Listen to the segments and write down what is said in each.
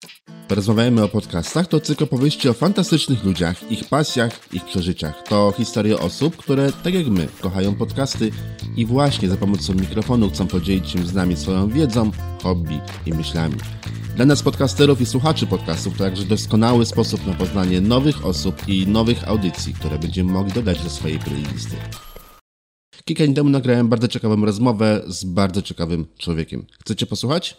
Porozmawiajmy o podcastach to cykl opowieści o fantastycznych ludziach, ich pasjach, ich przeżyciach. To historie osób, które tak jak my kochają podcasty i właśnie za pomocą mikrofonu chcą podzielić się z nami swoją wiedzą, hobby i myślami. Dla nas podcasterów i słuchaczy podcastów to także doskonały sposób na poznanie nowych osób i nowych audycji, które będziemy mogli dodać do swojej playlisty. Kilka dni temu nagrałem bardzo ciekawą rozmowę z bardzo ciekawym człowiekiem. Chcecie posłuchać?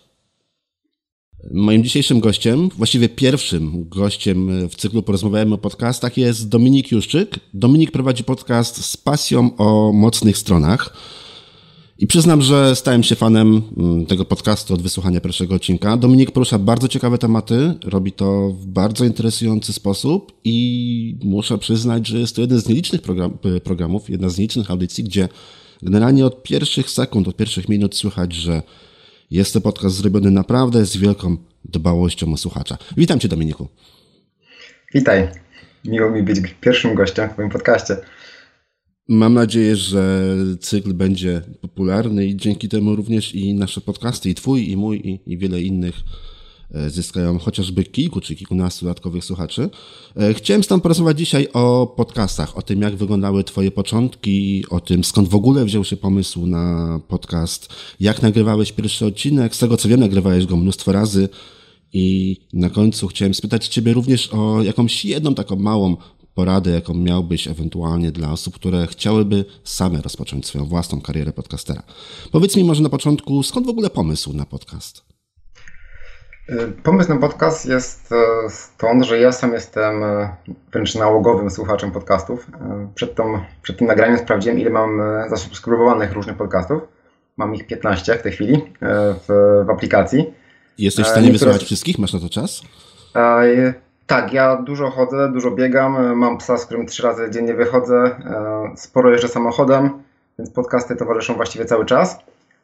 Moim dzisiejszym gościem, właściwie pierwszym gościem w cyklu Porozmawiajmy o podcastach jest Dominik Juszczyk. Dominik prowadzi podcast z pasją o mocnych stronach. I przyznam, że stałem się fanem tego podcastu od wysłuchania pierwszego odcinka. Dominik porusza bardzo ciekawe tematy, robi to w bardzo interesujący sposób i muszę przyznać, że jest to jeden z nielicznych programów, jedna z nielicznych audycji, gdzie generalnie od pierwszych sekund, od pierwszych minut słychać, że jest to podcast zrobiony naprawdę z wielką dbałością o słuchacza. Witam Cię, Dominiku. Witaj. Miło mi być pierwszym gościem w Twoim podcaście. Mam nadzieję, że cykl będzie popularny i dzięki temu również i nasze podcasty, i Twój, i mój, i wiele innych zyskają chociażby kilku czy kilkunastu dodatkowych słuchaczy. Chciałem z Tobą porozmawiać dzisiaj o podcastach, o tym, jak wyglądały Twoje początki, o tym, skąd w ogóle wziął się pomysł na podcast, jak nagrywałeś pierwszy odcinek, z tego co wiem, nagrywałeś go mnóstwo razy i na końcu chciałem spytać Ciebie również o jakąś jedną taką małą poradę, jaką miałbyś ewentualnie dla osób, które chciałyby same rozpocząć swoją własną karierę podcastera. Powiedz mi może na początku, skąd w ogóle pomysł na podcast? Pomysł na podcast jest stąd, że ja sam jestem wręcz nałogowym słuchaczem podcastów. Przed tym nagraniem sprawdziłem, ile mam zasubskrybowanych różnych podcastów. Mam ich 15 w tej chwili w aplikacji. Jesteś w stanie wysłuchać wszystkich? Masz na to czas? Tak, ja dużo chodzę, dużo biegam. Mam psa, z którym 3 razy dziennie wychodzę. Sporo jeżdżę samochodem, więc podcasty towarzyszą właściwie cały czas.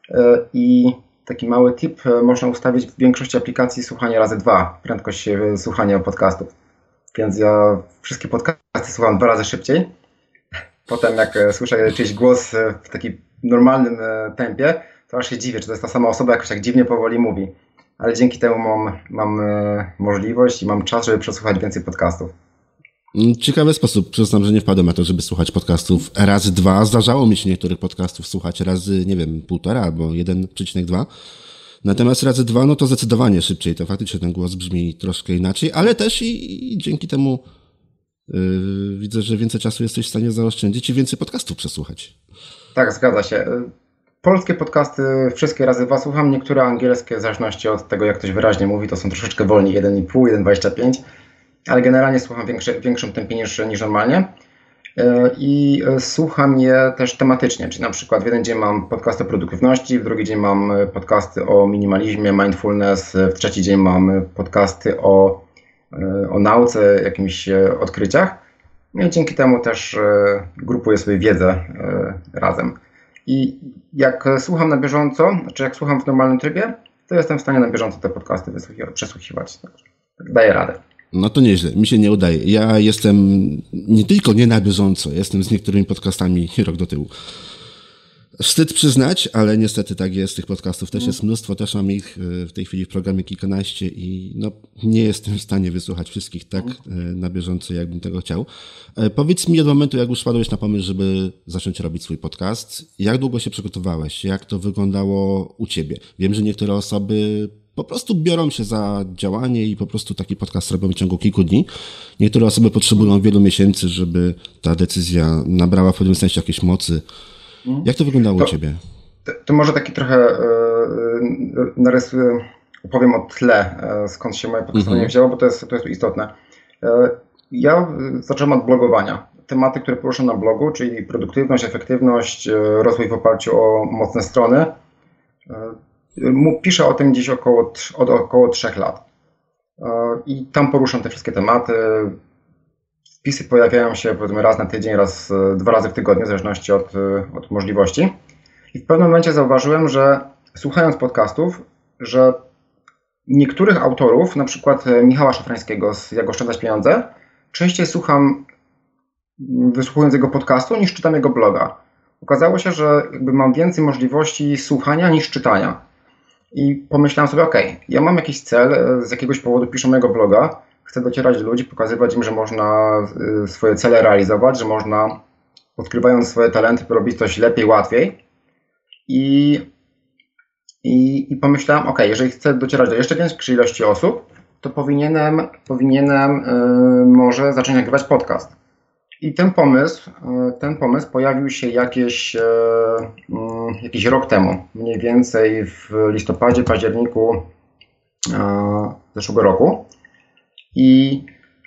I taki mały tip, można ustawić w większości aplikacji słuchanie razy 2, prędkość słuchania podcastów. Więc ja wszystkie podcasty słucham 2 razy szybciej. Potem jak słyszę czyjś głos w takim normalnym tempie, to aż się dziwię, czy to jest ta sama osoba, jakoś tak dziwnie powoli mówi. Ale dzięki temu mam możliwość i mam czas, żeby przesłuchać więcej podcastów. Ciekawy sposób. Przyznam, że nie wpadłem na to, żeby słuchać podcastów razy 2. Zdarzało mi się niektórych podcastów słuchać razy, nie wiem, 1,5 albo 1,2. Natomiast razy 2, no to zdecydowanie szybciej. To faktycznie ten głos brzmi troszkę inaczej, ale też i dzięki temu widzę, że więcej czasu jesteś w stanie zaoszczędzić i więcej podcastów przesłuchać. Tak, zgadza się. Polskie podcasty wszystkie razy 2 słucham, niektóre angielskie w zależności od tego, jak ktoś wyraźnie mówi, to są troszeczkę wolniej, 1,5, 1,25, ale generalnie słucham w większym tempie niż normalnie i słucham je też tematycznie, czyli na przykład w jeden dzień mam podcasty o produktywności, w drugi dzień mam podcasty o minimalizmie, mindfulness, w trzeci dzień mam podcasty o nauce, jakimiś odkryciach i dzięki temu też grupuję sobie wiedzę razem. I jak słucham na bieżąco, znaczy jak słucham w normalnym trybie, to jestem w stanie na bieżąco te podcasty przesłuchiwać. Daję radę. No to nieźle, mi się nie udaje. Ja jestem nie tylko nie na bieżąco, jestem z niektórymi podcastami rok do tyłu. Wstyd przyznać, ale niestety tak jest. Tych podcastów też jest mnóstwo, też mam ich w tej chwili w programie kilkanaście i no, nie jestem w stanie wysłuchać wszystkich tak na bieżąco, jakbym tego chciał. Powiedz mi od momentu, jak już wpadłeś na pomysł, żeby zacząć robić swój podcast, jak długo się przygotowałeś? Jak to wyglądało u Ciebie? Wiem, że niektóre osoby po prostu biorą się za działanie i po prostu taki podcast robią w ciągu kilku dni. Niektóre osoby potrzebują wielu miesięcy, żeby ta decyzja nabrała w pewnym sensie jakiejś mocy. Jak to wyglądało u Ciebie? To może taki trochę opowiem o tle, skąd się moje podcastowanie wzięło, bo to jest istotne. Ja zacząłem od blogowania. Tematy, które poruszam na blogu, czyli produktywność, efektywność, rozwój w oparciu o mocne strony. Piszę o tym gdzieś od około 3 lat. I tam poruszam te wszystkie tematy. Wpisy pojawiają się powiedzmy raz na tydzień, 2 razy w tygodniu, w zależności od możliwości. I w pewnym momencie zauważyłem, że słuchając podcastów, że niektórych autorów, na przykład Michała Szafrańskiego z Jak oszczędzać pieniądze, częściej słucham, wysłuchując jego podcastu, niż czytam jego bloga. Okazało się, że jakby mam więcej możliwości słuchania niż czytania. I pomyślałem sobie, ja mam jakiś cel, z jakiegoś powodu piszę mojego bloga, chcę docierać do ludzi, pokazywać im, że można swoje cele realizować, że można, odkrywając swoje talenty, robić coś lepiej, łatwiej. I pomyślałem, jeżeli chcę docierać do jeszcze większej ilości osób, to powinienem może zacząć nagrywać podcast. I ten pomysł pojawił się jakiś rok temu, mniej więcej w listopadzie, październiku zeszłego roku. I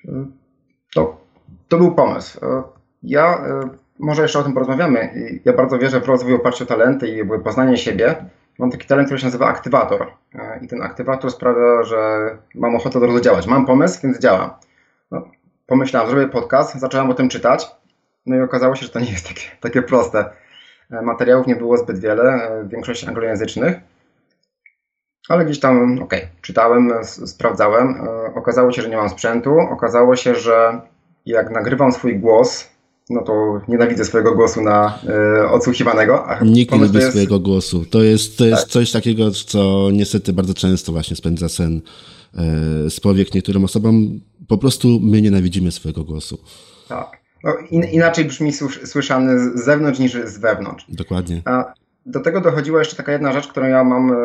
to był pomysł. Może jeszcze o tym porozmawiamy. Ja bardzo wierzę w rozwój w oparciu o talenty i poznanie siebie. Mam taki talent, który się nazywa aktywator. I ten aktywator sprawia, że mam ochotę od razu działać. Mam pomysł, więc działam. Pomyślałem, zrobię podcast, zacząłem o tym czytać. No i okazało się, że to nie jest takie proste. Materiałów nie było zbyt wiele, większość anglojęzycznych. Ale gdzieś tam, czytałem, sprawdzałem. Okazało się, że nie mam sprzętu. Okazało się, że jak nagrywam swój głos, no to nienawidzę swojego głosu odsłuchiwanego. Nikt nie lubi swojego głosu. To jest coś takiego, co niestety bardzo często właśnie spędza sen z powiek niektórym osobom. Po prostu my nienawidzimy swojego głosu. Tak. No, inaczej brzmi słyszany z zewnątrz niż z wewnątrz. Dokładnie. A do tego dochodziła jeszcze taka jedna rzecz, którą ja mam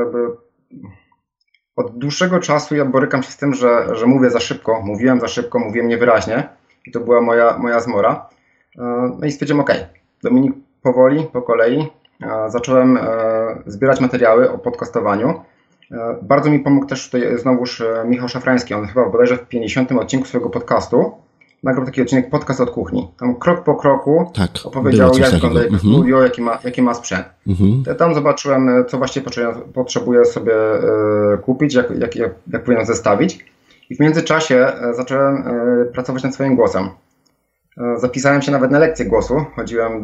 od dłuższego czasu. Ja borykam się z tym, że mówię za szybko. Mówiłem za szybko, mówiłem niewyraźnie. I to była moja zmora. No i stwierdziłem, Dominik, powoli, po kolei zacząłem zbierać materiały o podcastowaniu. Bardzo mi pomógł też tutaj znowuż Michał Szafrański. On chyba bodajże w 50. odcinku swojego podcastu nagrał taki odcinek Podcast od kuchni. Tam krok po kroku opowiedział, jak wygląda jego studio, jaki ma sprzęt. Tam zobaczyłem, co właściwie potrzebuję sobie kupić, jak powinienem zestawić. I w międzyczasie zacząłem pracować nad swoim głosem. Zapisałem się nawet na lekcję głosu. Chodziłem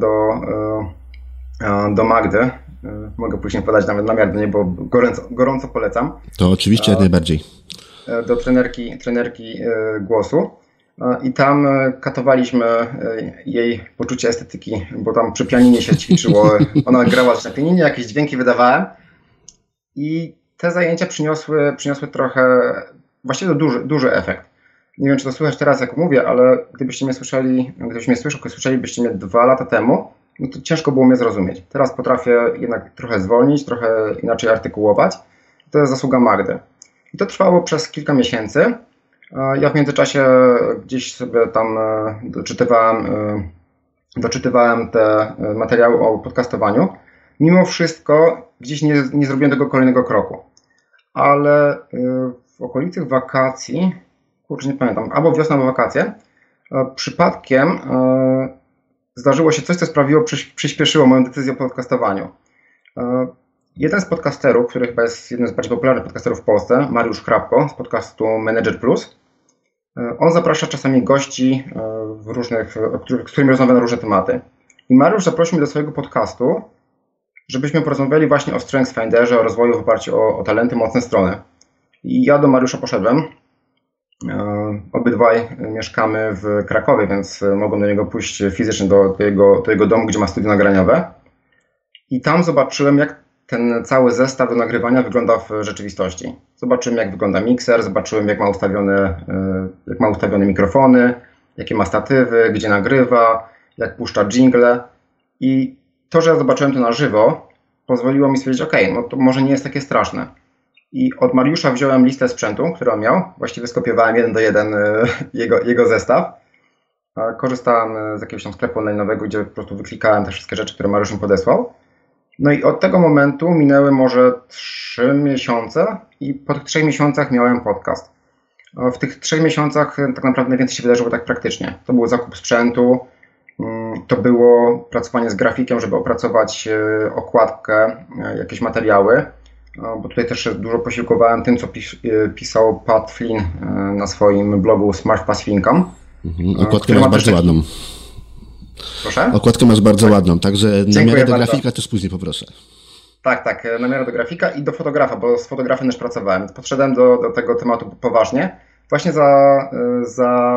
do Magdy. Mogę później podać nawet namiar do niej, bo gorąco polecam. To oczywiście jak najbardziej. Do trenerki głosu. I tam katowaliśmy jej poczucie estetyki, bo tam przy pianinie się ćwiczyło. Ona grała na pianinie, jakieś dźwięki wydawałem. I te zajęcia przyniosły trochę, właściwie duży efekt. Nie wiem, czy to słychać teraz, jak mówię, ale gdybyście mnie słyszelibyście mnie 2 lata temu, no to ciężko było mnie zrozumieć. Teraz potrafię jednak trochę zwolnić, trochę inaczej artykułować. To jest zasługa Magdy. I to trwało przez kilka miesięcy. Ja w międzyczasie gdzieś sobie tam doczytywałem te materiały o podcastowaniu. Mimo wszystko gdzieś nie zrobiłem tego kolejnego kroku. Ale w okolicy wakacji, nie pamiętam, albo wiosna, albo wakacje, przypadkiem zdarzyło się coś, co przyspieszyło moją decyzję o podcastowaniu. Jeden z podcasterów, który chyba jest jednym z bardziej popularnych podcasterów w Polsce, Mariusz Hrabko z podcastu Manager Plus, on zaprasza czasami gości, z którymi rozmawia na różne tematy. I Mariusz zaprosił mnie do swojego podcastu, żebyśmy porozmawiali właśnie o StrengthsFinderze, o rozwoju w oparciu o talenty, mocne strony. I ja do Mariusza poszedłem. Obydwaj mieszkamy w Krakowie, więc mogłem do niego pójść fizycznie do jego domu, gdzie ma studio nagraniowe. I tam zobaczyłem, jak ten cały zestaw do nagrywania wygląda w rzeczywistości. Zobaczyłem, jak wygląda mikser, zobaczyłem, jak ma ustawione mikrofony, jakie ma statywy, gdzie nagrywa, jak puszcza dżingle. I to, że ja zobaczyłem to na żywo, pozwoliło mi stwierdzić, no to może nie jest takie straszne. I od Mariusza wziąłem listę sprzętu, który on miał. Właściwie skopiowałem 1 do 1 jego zestaw. Korzystałem z jakiegoś tam sklepu online'owego, gdzie po prostu wyklikałem te wszystkie rzeczy, które Mariusz mi podesłał. No i od tego momentu minęły może 3 miesiące i po tych 3 miesiącach miałem podcast. W tych 3 miesiącach tak naprawdę najwięcej się wydarzyło tak praktycznie. To był zakup sprzętu, to było pracowanie z grafikiem, żeby opracować okładkę, jakieś materiały. Bo tutaj też dużo posiłkowałem tym, co pisał Pat Flynn na swoim blogu Smart Passive Income. Okładkę masz bardzo ładną. Proszę? Okładkę masz bardzo ładną, także namiary do grafika też później poproszę. Tak, namiary do grafika i do fotografa, bo z fotografem też pracowałem. Podszedłem do tego tematu poważnie, właśnie za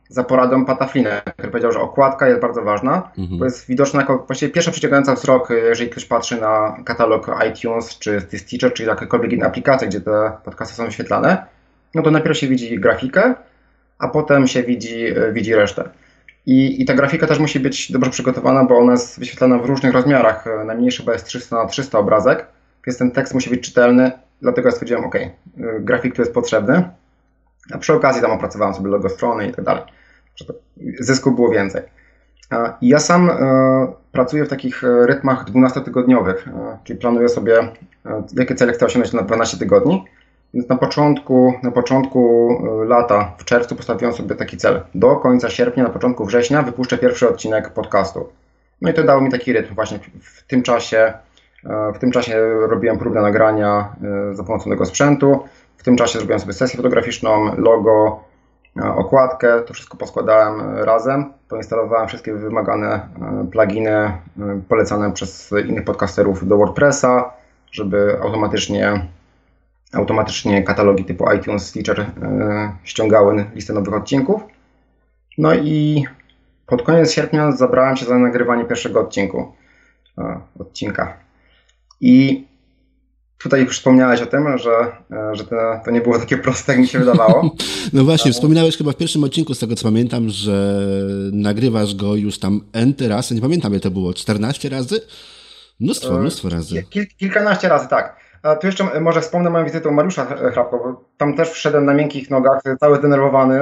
za poradą Pata Flynna, który powiedział, że okładka jest bardzo ważna, bo jest widoczna jako właściwie pierwsza przyciągająca wzrok, jeżeli ktoś patrzy na katalog iTunes, czy Stitcher, czy jakiekolwiek inne aplikacje, gdzie te podcasty są wyświetlane, no to najpierw się widzi grafikę, a potem się widzi resztę. I ta grafika też musi być dobrze przygotowana, bo ona jest wyświetlana w różnych rozmiarach. Najmniejszy chyba jest 300x300 obrazek, więc ten tekst musi być czytelny, dlatego ja stwierdziłem, ok, grafik tu jest potrzebny, a przy okazji tam opracowałem sobie logo strony i tak dalej, żeby zysku było więcej. Ja sam pracuję w takich rytmach 12-tygodniowych, czyli planuję sobie, jakie cele chcę osiągnąć na 12 tygodni. Więc na początku lata, w czerwcu postawiłem sobie taki cel. Do końca sierpnia, na początku września wypuszczę pierwszy odcinek podcastu. No i to dało mi taki rytm. Właśnie w tym czasie robiłem próbne nagrania za pomocą tego sprzętu. W tym czasie zrobiłem sobie sesję fotograficzną, logo, okładkę. To wszystko poskładałem razem. Poinstalowałem wszystkie wymagane pluginy polecane przez innych podcasterów do WordPressa, żeby automatycznie katalogi typu iTunes, Stitcher ściągały listę nowych odcinków. No i pod koniec sierpnia zabrałem się za nagrywanie pierwszego odcinka. I tutaj już wspomniałeś o tym, że to nie było takie proste, jak mi się wydawało. No właśnie, wspominałeś chyba w pierwszym odcinku, z tego co pamiętam, że nagrywasz go już tam n-ty raz, nie pamiętam ile to było, 14 razy? Mnóstwo razy. Kilkanaście razy, tak. A tu jeszcze może wspomnę moją wizytę u Mariusza Hrabko, bo tam też wszedłem na miękkich nogach, cały zdenerwowany,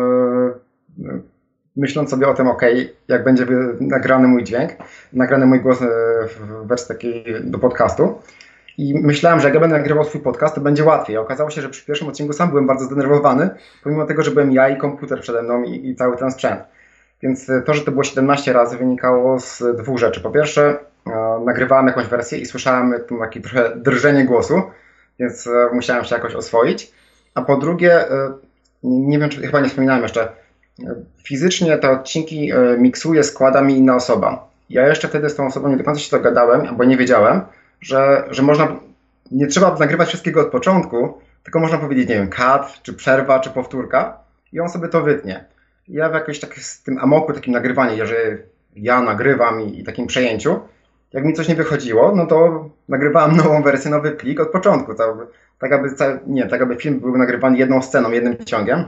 myśląc sobie o tym, jak będzie nagrany mój dźwięk, nagrany mój głos w wersji takiej do podcastu. I myślałem, że jak ja będę nagrywał swój podcast, to będzie łatwiej. Okazało się, że przy pierwszym odcinku sam byłem bardzo zdenerwowany, pomimo tego, że byłem ja i komputer przede mną i cały ten sprzęt. Więc to, że to było 17 razy, wynikało z dwóch rzeczy. Po pierwsze, nagrywałem jakąś wersję i słyszałem takie trochę drżenie głosu, więc musiałem się jakoś oswoić. A po drugie, nie wiem, czy chyba nie wspominałem jeszcze, fizycznie te odcinki miksuje, składa mi inna osoba. Ja jeszcze wtedy z tą osobą nie do końca się dogadałem, bo nie wiedziałem, że można, nie trzeba nagrywać wszystkiego od początku, tylko można powiedzieć, nie wiem, cut, czy przerwa, czy powtórka i on sobie to wytnie. Ja w jakimś z tym amoku, takim nagrywaniu, że ja nagrywam i takim przejęciu, jak mi coś nie wychodziło, no to nagrywałem nową wersję, nowy plik od początku, tak aby film był nagrywany jedną sceną, jednym ciągiem.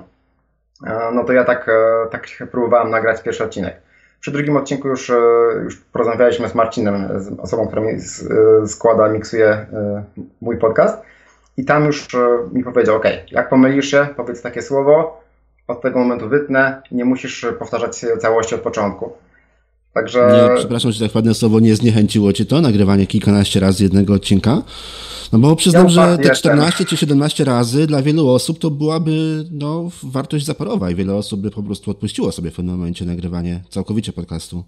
No to ja tak próbowałem nagrać pierwszy odcinek. Przy drugim odcinku już porozmawialiśmy z Marcinem, z osobą, która mi składa, miksuje mój podcast i tam już mi powiedział, jak pomylisz się, powiedz takie słowo, od tego momentu wytnę, nie musisz powtarzać całości od początku. Także... Przepraszam, że tak ładne słowo, nie zniechęciło Cię to, nagrywanie kilkanaście razy jednego odcinka? No bo przyznam, że te 14 czy 17 razy dla wielu osób to byłaby wartość zaporowa i wiele osób by po prostu odpuściło sobie w pewnym momencie nagrywanie całkowicie podcastu.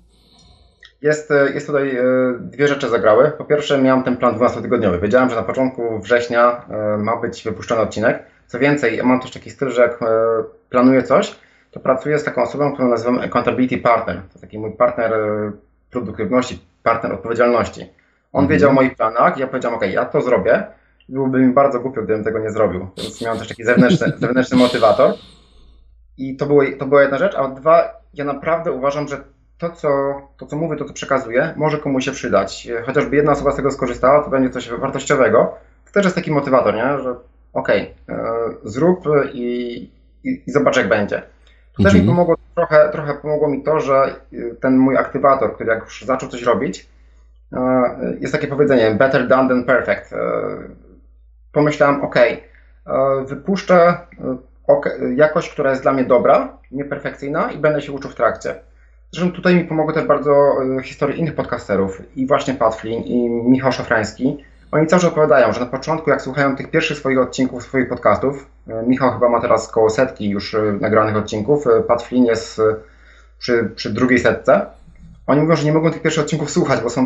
Jest tutaj dwie rzeczy zagrały. Po pierwsze miałem ten plan 12-tygodniowy. Wiedziałem, że na początku września ma być wypuszczony odcinek. Co więcej, ja mam też taki styl, że jak planuję coś, to pracuję z taką osobą, którą nazywam Accountability Partner. To taki mój partner produktywności, partner odpowiedzialności. On wiedział o moich planach, ja powiedziałem, ja to zrobię. Byłoby mi bardzo głupio, gdybym tego nie zrobił. Więc miałem też taki zewnętrzny motywator. I to była jedna rzecz, a dwa, ja naprawdę uważam, że to, co mówię, to, co przekazuję, może komuś się przydać. Chociażby jedna osoba z tego skorzystała, to będzie coś wartościowego. To też jest taki motywator, nie? Że zrób i zobacz, jak będzie. To też mi pomogło, trochę pomogło mi to, że ten mój aktywator, który jak już zaczął coś robić, jest takie powiedzenie, better done than perfect. Pomyślałem, wypuszczę jakość, która jest dla mnie dobra, nieperfekcyjna i będę się uczył w trakcie. Zresztą tutaj mi pomogły też bardzo historie innych podcasterów i właśnie Pat Flynn i Michał Szafrański. Oni cały czas opowiadają, że na początku, jak słuchają tych pierwszych swoich odcinków, swoich podcastów, Michał chyba ma teraz koło 100 już nagranych odcinków, Pat Flynn jest przy drugiej 100. Oni mówią, że nie mogą tych pierwszych odcinków słuchać, bo są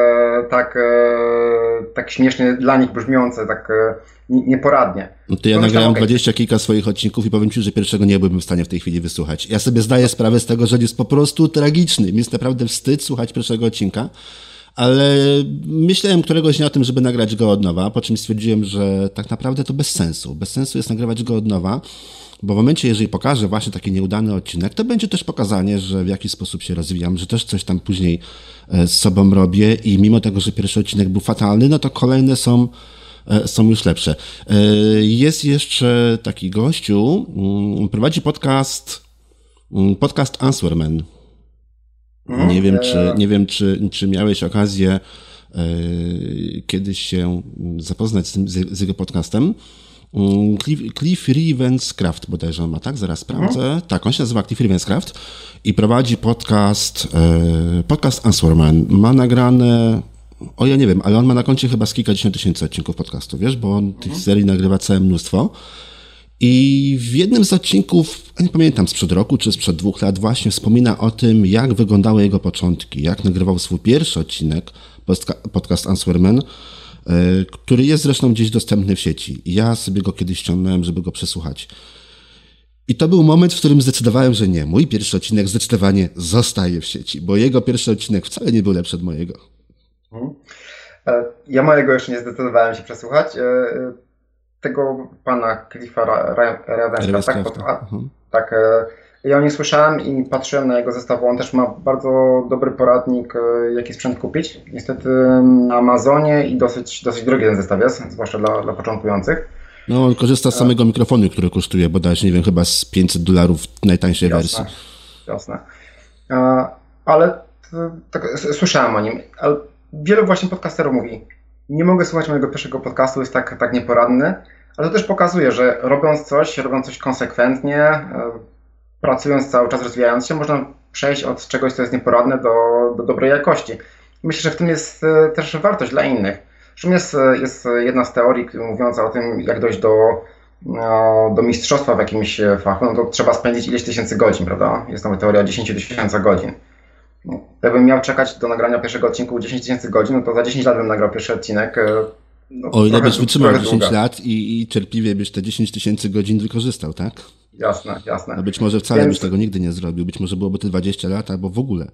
tak śmiesznie dla nich brzmiące, tak nieporadnie. No to ja nagrałem 20 kilka swoich odcinków i powiem Ci, że pierwszego nie byłbym w stanie w tej chwili wysłuchać. Ja sobie zdaję sprawę z tego, że jest po prostu tragiczny. Mi jest naprawdę wstyd słuchać pierwszego odcinka, ale myślałem któregoś dnia o tym, żeby nagrać go od nowa, po czym stwierdziłem, że tak naprawdę to bez sensu. Bez sensu jest nagrywać go od nowa, Bo w momencie, jeżeli pokażę właśnie taki nieudany odcinek, to będzie też pokazanie, że w jaki sposób się rozwijam, że też coś tam później z sobą robię i mimo tego, że pierwszy odcinek był fatalny, no to kolejne są już lepsze. Jest jeszcze taki gościu, prowadzi podcast Answerman. Nie wiem, czy miałeś okazję kiedyś się zapoznać z jego podcastem. Cliff Ravenscraft bodajże on ma, tak? Zaraz sprawdzę. Tak, on się nazywa Cliff Ravenscraft i prowadzi podcast Answerman. Ma nagrane, ja nie wiem, ale on ma na koncie chyba z kilkadziesiąt tysięcy odcinków podcastu, wiesz, bo on tych serii nagrywa całe mnóstwo. I w jednym z odcinków, nie pamiętam, sprzed roku czy sprzed 2 lat właśnie wspomina o tym, jak wyglądały jego początki, jak nagrywał swój pierwszy odcinek, podcast Answerman, który jest zresztą gdzieś dostępny w sieci. Ja sobie go kiedyś ściągnąłem, żeby go przesłuchać. I to był moment, w którym zdecydowałem, że nie. Mój pierwszy odcinek zdecydowanie zostaje w sieci, bo jego pierwszy odcinek wcale nie był lepszy od mojego. Ja mojego jeszcze nie zdecydowałem się przesłuchać. Tego pana Cliffa Ravenscrafta, tak, ja o nim słyszałem i patrzyłem na jego zestaw. On też ma bardzo dobry poradnik, jaki sprzęt kupić. Niestety na Amazonie i dosyć drogi ten zestaw jest, zwłaszcza dla początkujących. No, on korzysta z samego mikrofonu, który kosztuje bodajże, nie wiem, chyba z $500 najtańszej wersji. Jasne. Ale tak, słyszałem o nim. Ale wielu właśnie podcasterów mówi, nie mogę słuchać mojego pierwszego podcastu, jest tak nieporadny, ale to też pokazuje, że robiąc coś konsekwentnie, pracując cały czas, rozwijając się, można przejść od czegoś, co jest nieporadne, do dobrej jakości. Myślę, że w tym jest też wartość dla innych. Zresztą jest jedna z teorii mówiąca o tym, jak dojść do mistrzostwa w jakimś fachu, no to trzeba spędzić ileś tysięcy godzin, prawda? Jest tam teoria 10 000 godzin. Jakbym miał czekać do nagrania pierwszego odcinku 10 000 godzin, no to za 10 lat bym nagrał pierwszy odcinek. No, o ile byś wytrzymał 10 lat i cierpliwie byś te 10 000 godzin wykorzystał, tak? Jasne. A być może wcale byś tego nigdy nie zrobił, być może byłoby to 20 lat albo w ogóle.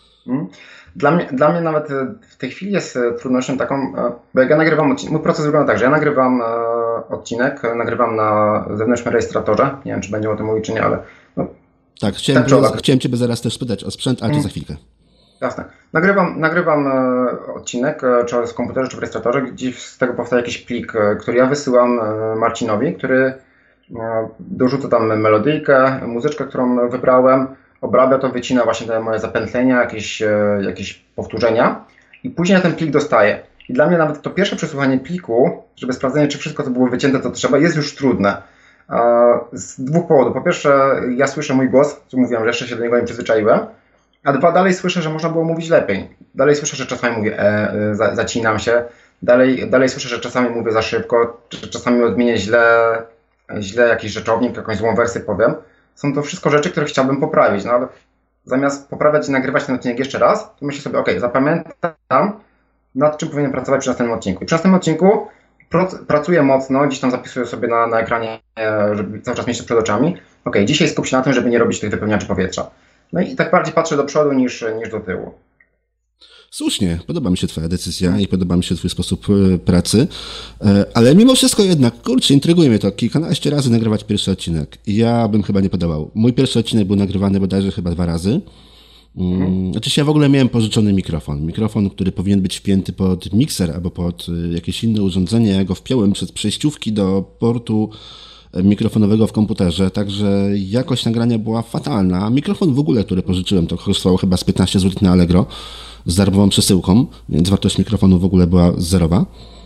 Dla mnie nawet w tej chwili jest trudnością taką, bo jak ja nagrywam odcinek, mój proces wygląda tak, że ja nagrywam odcinek, nagrywam na zewnętrznym rejestratorze, nie wiem, czy będzie o tym mówić, czy nie, ale... No, tak, chciałem Ciebie zaraz też spytać o sprzęt, ale to za chwilkę. Jasne. Nagrywam odcinek, czy w komputerze, czy w rejestratorze, gdzie z tego powstaje jakiś plik, który ja wysyłam Marcinowi, który dorzuca tam melodyjkę, muzyczkę, którą wybrałem, obrabia to, wycina właśnie te moje zapętlenia, jakieś powtórzenia i później ten plik dostaję. I dla mnie nawet to pierwsze przesłuchanie pliku, żeby sprawdzenie, czy wszystko, co było wycięte, to trzeba, jest już trudne. Z 2 powodów. Po pierwsze, ja słyszę mój głos, co mówiłem, że jeszcze się do niego nie przyzwyczaiłem, a 2, dalej słyszę, że można było mówić lepiej. Dalej słyszę, że czasami mówię zacinam się, dalej słyszę, że czasami mówię za szybko, czy czasami odmienię źle jakiś rzeczownik, jakąś złą wersję powiem. Są to wszystko rzeczy, które chciałbym poprawić, no ale zamiast poprawiać i nagrywać ten odcinek jeszcze raz, to myślę sobie, zapamiętam, nad czym powinienem pracować przy następnym odcinku. I przy następnym odcinku pracuję mocno, gdzieś tam zapisuję sobie na ekranie, żeby cały czas mieć to przed oczami. Dzisiaj skup się na tym, żeby nie robić tych wypełniaczy powietrza. No i tak bardziej patrzę do przodu niż do tyłu. Słusznie, podoba mi się Twoja decyzja i podoba mi się Twój sposób pracy, ale mimo wszystko jednak, intryguje mnie to, kilkanaście razy nagrywać pierwszy odcinek. Ja bym chyba nie podołał. Mój pierwszy odcinek był nagrywany bodajże chyba 2 razy. Znaczy ja w ogóle miałem pożyczony mikrofon, który powinien być wpięty pod mikser albo pod jakieś inne urządzenie. Ja go wpiąłem przez przejściówki do portu mikrofonowego w komputerze, także jakość nagrania była fatalna. Mikrofon w ogóle, który pożyczyłem, to kosztowało chyba z 15 zł na Allegro z darmową przesyłką, więc wartość mikrofonu w ogóle była zerowa.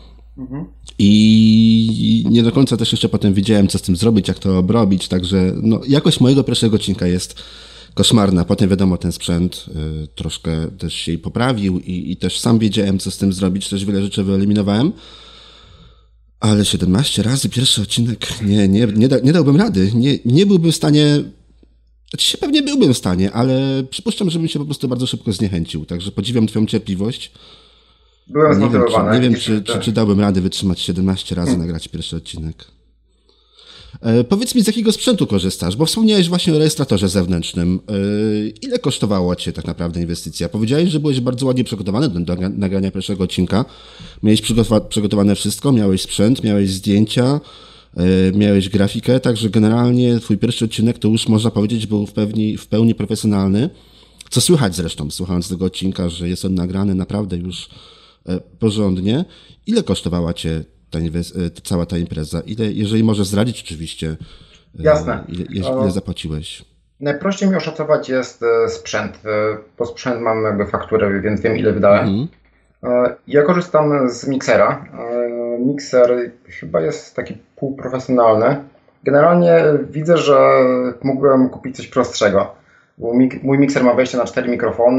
I nie do końca też jeszcze potem wiedziałem, co z tym zrobić, jak to obrobić, także jakość mojego pierwszego odcinka jest koszmarna. Potem wiadomo, ten sprzęt troszkę też się poprawił i też sam wiedziałem, co z tym zrobić, też wiele rzeczy wyeliminowałem. Ale 17 razy pierwszy odcinek, nie dałbym rady. Nie byłbym w stanie, znaczy pewnie byłbym w stanie, ale przypuszczam, żebym się po prostu bardzo szybko zniechęcił. Także podziwiam Twoją cierpliwość. Byłem zmotywowany. Nie wiem, czy dałbym radę wytrzymać 17 razy nagrać pierwszy odcinek. Powiedz mi, z jakiego sprzętu korzystasz? Bo wspomniałeś właśnie o rejestratorze zewnętrznym. Ile kosztowała Cię tak naprawdę inwestycja? Powiedziałeś, że byłeś bardzo ładnie przygotowany do nagrania pierwszego odcinka. Miałeś przygotowane wszystko, miałeś sprzęt, miałeś zdjęcia, miałeś grafikę, także generalnie twój pierwszy odcinek to już można powiedzieć był w pełni profesjonalny, co słychać zresztą, słuchając tego odcinka, że jest on nagrany naprawdę już porządnie. Ile kosztowała cię cała ta impreza? Jeżeli możesz zdradzić oczywiście, Jasne. Ile zapłaciłeś? Najprościej mi oszacować jest sprzęt, bo sprzęt mam jakby fakturę, więc wiem ile wydałem. Ja korzystam z miksera. Mikser chyba jest taki półprofesjonalny. Generalnie widzę, że mógłbym kupić coś prostszego. Bo mój mikser ma wejście na 4 mikrofony,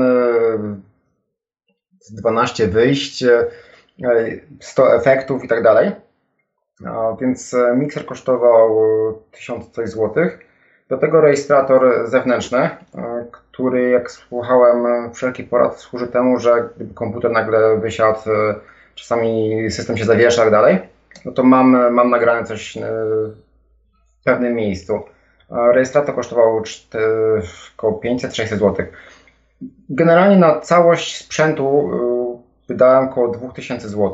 12 wyjść, 100 efektów i tak dalej. Więc mikser kosztował 1000 coś złotych. Do tego rejestrator zewnętrzny, który jak słuchałem wszelkich porad służy temu, że gdyby komputer nagle wysiadł, czasami system się zawiesza i tak dalej, no to mam nagrane coś w pewnym miejscu. Rejestrator kosztował około 500-600 zł. Generalnie na całość sprzętu wydałem około 2000 zł.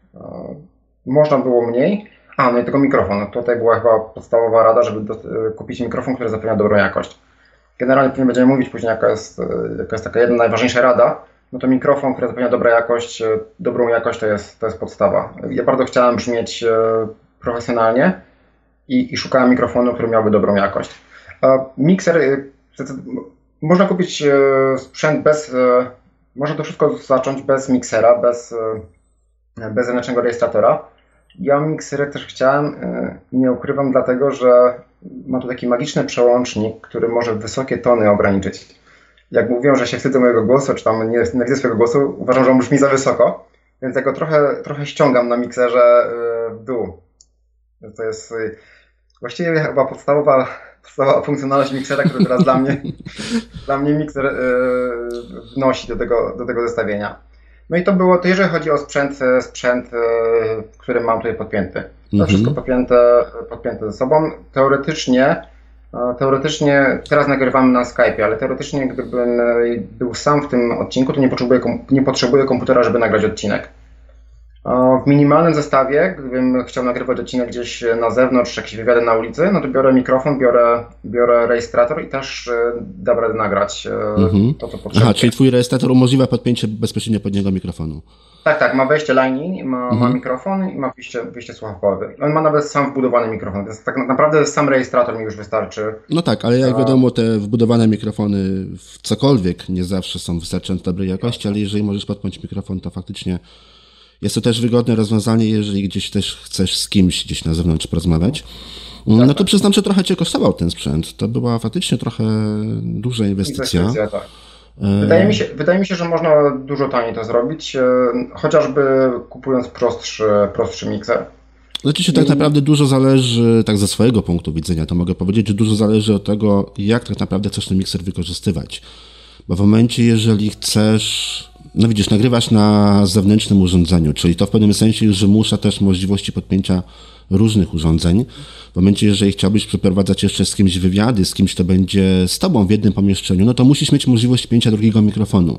Można było mniej. No i tego mikrofon. Tutaj była chyba podstawowa rada, żeby kupić mikrofon, który zapewnia dobrą jakość. Generalnie pewnie będziemy mówić później, jaka jest taka jedna najważniejsza rada. No to mikrofon, który zapewnia dobrą jakość to jest podstawa. Ja bardzo chciałem brzmieć profesjonalnie i szukałem mikrofonu, który miałby dobrą jakość. Mikser, można kupić sprzęt można to wszystko zacząć bez miksera, bez zewnętrznego rejestratora. Ja miksery też chciałem, nie ukrywam, dlatego że ma tu taki magiczny przełącznik, który może wysokie tony ograniczyć. Jak mówią, że się wstydzę mojego głosu, czy tam nie nienawidzę swojego głosu, uważam, że on brzmi za wysoko, więc ja go trochę ściągam na mikserze w dół. To jest właściwie chyba podstawowa funkcjonalność miksera, który teraz dla mnie mikser wnosi do tego zestawienia. No i to jeżeli chodzi o sprzęt, który mam tutaj podpięty. To wszystko podpięte ze sobą. Teoretycznie teraz nagrywamy na Skype'ie, ale teoretycznie gdybym był sam w tym odcinku, to nie potrzebuję komputera, żeby nagrać odcinek. W minimalnym zestawie, gdybym chciał nagrywać odcinek gdzieś na zewnątrz, jakieś wywiady na ulicy, no to biorę mikrofon, biorę rejestrator i też dam radę nagrać to, co potrzebuję. Czyli twój rejestrator umożliwia podpięcie bezpośrednio pod niego mikrofonu. Tak, ma wejście Lightning, ma mikrofon i ma wyjście słuchawkowe. On ma nawet sam wbudowany mikrofon, więc tak naprawdę sam rejestrator mi już wystarczy. No tak, ale jak wiadomo, te wbudowane mikrofony w cokolwiek nie zawsze są wystarczająco dobrej jakości, ale jeżeli możesz podpiąć mikrofon, to faktycznie jest to też wygodne rozwiązanie, jeżeli gdzieś też chcesz z kimś gdzieś na zewnątrz porozmawiać. No to przyznam, że trochę cię kosztował ten sprzęt. To była faktycznie trochę duża inwestycja. Tak. Wydaje mi się, że można dużo taniej to zrobić, chociażby kupując prostszy mikser. Znaczy tak naprawdę dużo zależy, tak ze swojego punktu widzenia, to mogę powiedzieć, że dużo zależy od tego, jak tak naprawdę chcesz ten mikser wykorzystywać. Bo w momencie, jeżeli chcesz, no widzisz, nagrywasz na zewnętrznym urządzeniu, czyli to w pewnym sensie już wymusza też możliwości podpięcia różnych urządzeń. W momencie, jeżeli chciałbyś przeprowadzać jeszcze z kimś wywiady, z kimś, kto będzie z tobą w jednym pomieszczeniu, no to musisz mieć możliwość pięcia drugiego mikrofonu.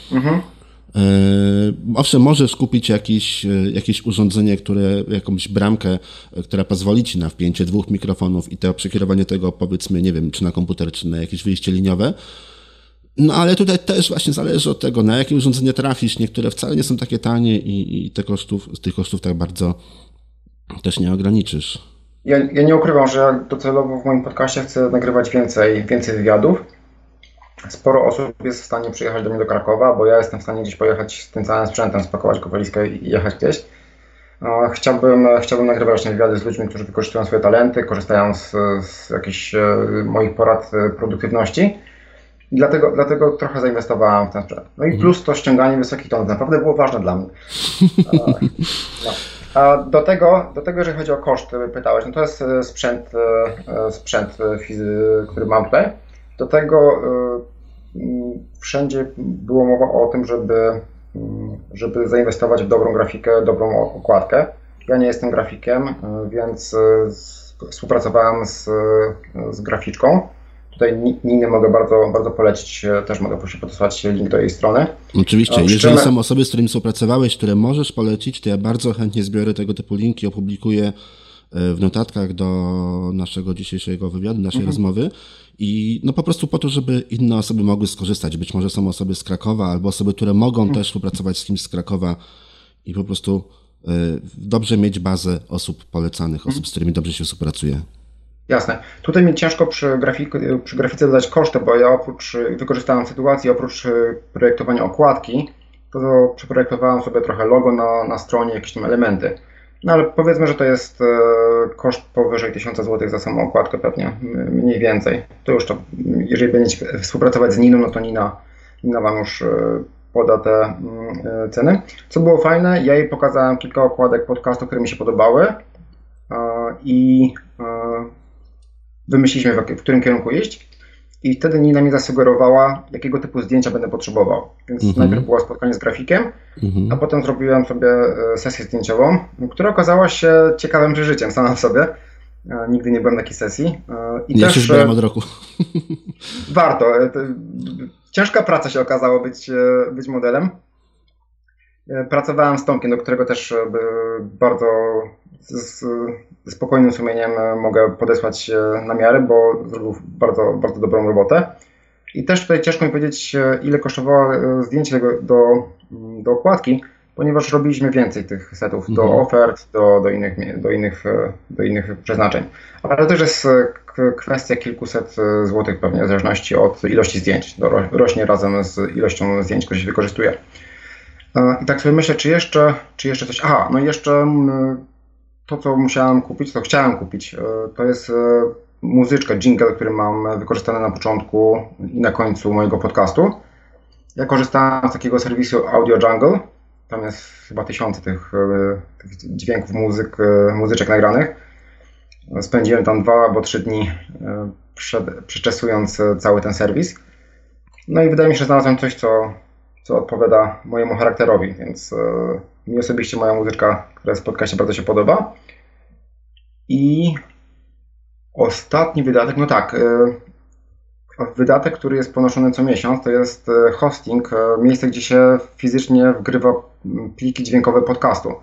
Owszem, możesz kupić jakieś urządzenie, jakąś bramkę, która pozwoli ci na wpięcie 2 mikrofonów i to przekierowanie tego, powiedzmy, nie wiem, czy na komputer, czy na jakieś wyjście liniowe. No ale tutaj też właśnie zależy od tego, na jakie urządzenie trafisz. Niektóre wcale nie są takie tanie i tych kosztów tak bardzo też nie ograniczysz. Ja nie ukrywam, że ja docelowo w moim podcaście chcę nagrywać więcej wywiadów. Sporo osób jest w stanie przyjechać do mnie do Krakowa, bo ja jestem w stanie gdzieś pojechać z tym całym sprzętem, spakować go w walizkę i jechać gdzieś. Chciałbym nagrywać wywiady z ludźmi, którzy wykorzystują swoje talenty, korzystają z jakichś moich porad produktywności. I dlatego trochę zainwestowałem w ten sprzęt. No i plus to ściąganie wysokich tonów naprawdę było ważne dla mnie. A do tego, jeżeli chodzi o koszty, pytałeś, no to jest sprzęt który mam tutaj. Do tego wszędzie było mowa o tym, żeby zainwestować w dobrą grafikę, dobrą okładkę. Ja nie jestem grafikiem, więc współpracowałem z graficzką. Tutaj Ninę mogę bardzo, bardzo polecić, też mogę podesłać link do jej strony. Oczywiście, jeżeli są osoby, z którymi współpracowałeś, które możesz polecić, to ja bardzo chętnie zbiorę tego typu linki, opublikuję w notatkach do naszego dzisiejszego wywiadu, naszej rozmowy i no po prostu po to, żeby inne osoby mogły skorzystać. Być może są osoby z Krakowa albo osoby, które mogą też współpracować z kimś z Krakowa i po prostu dobrze mieć bazę osób polecanych, osób, z którymi dobrze się współpracuje. Jasne. Tutaj mi ciężko przy grafice dodać koszty, bo ja wykorzystałem sytuację, oprócz projektowania okładki, to przeprojektowałem sobie trochę logo na stronie, jakieś tam elementy. No ale powiedzmy, że to jest koszt powyżej 1000 zł za samą okładkę pewnie, mniej więcej. To już to, jeżeli będziecie współpracować z Niną, no to Nina Wam już poda te ceny. Co było fajne, ja jej pokazałem kilka okładek podcastu, które mi się podobały i wymyśliliśmy, w którym kierunku iść. I wtedy Nina mi zasugerowała, jakiego typu zdjęcia będę potrzebował. Więc najpierw było spotkanie z grafikiem, a potem zrobiłem sobie sesję zdjęciową, która okazała się ciekawym przeżyciem sama w sobie. Nigdy nie byłem na takiej sesji. I ja też już byłem od roku. Warto. Ciężka praca się okazało być modelem. Pracowałem z Tomkiem, do którego też bardzo z spokojnym sumieniem mogę podesłać namiary, bo zrobił bardzo, bardzo dobrą robotę. I też tutaj ciężko mi powiedzieć, ile kosztowało zdjęcie do okładki, ponieważ robiliśmy więcej tych setów do ofert, do innych przeznaczeń. Ale to też jest kwestia kilkuset złotych pewnie, w zależności od ilości zdjęć. Rośnie razem z ilością zdjęć, które się wykorzystuje. I tak sobie myślę, czy jeszcze coś. Aha, no i jeszcze to, co musiałem kupić, co chciałem kupić, to jest muzyczka, jingle, który mam wykorzystany na początku i na końcu mojego podcastu. Ja korzystałem z takiego serwisu Audio Jungle. Tam jest chyba 1000 tych dźwięków, muzyczek nagranych. Spędziłem tam 2 albo 3 dni przeczesując cały ten serwis. No i wydaje mi się, że znalazłem coś, co odpowiada mojemu charakterowi, więc mi osobiście moja muzyczka, która jest w podcaście, bardzo się podoba. I ostatni wydatek, no tak, wydatek, który jest ponoszony co miesiąc, to jest hosting, miejsce, gdzie się fizycznie wgrywa pliki dźwiękowe podcastu.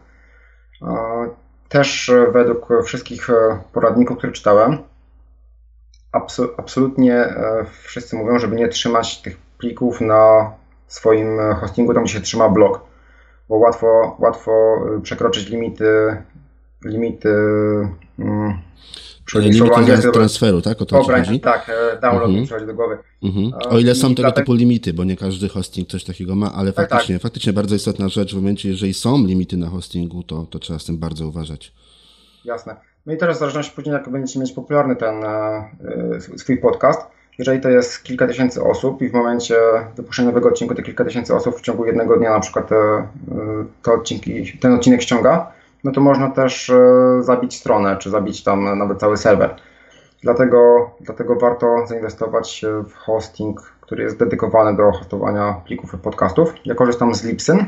Też według wszystkich poradników, które czytałem, absolutnie wszyscy mówią, żeby nie trzymać tych plików na swoim hostingu, tam gdzie się trzyma blog, bo łatwo przekroczyć limity transferu, tak? O to chodzi? Tak, download mi przychodzi do głowy. O ile są tego typu limity, bo nie każdy hosting coś takiego ma, ale faktycznie bardzo istotna rzecz w momencie, jeżeli są limity na hostingu, to trzeba z tym bardzo uważać. Jasne. No i teraz w zależności później, jak będziecie mieć popularny ten swój podcast, jeżeli to jest kilka tysięcy osób i w momencie wypuszczenia nowego odcinku te kilka tysięcy osób w ciągu jednego dnia na przykład ten odcinek ściąga, no to można też zabić stronę, czy zabić tam nawet cały serwer. Dlatego warto zainwestować w hosting, który jest dedykowany do hostowania plików i podcastów. Ja korzystam z Libsyn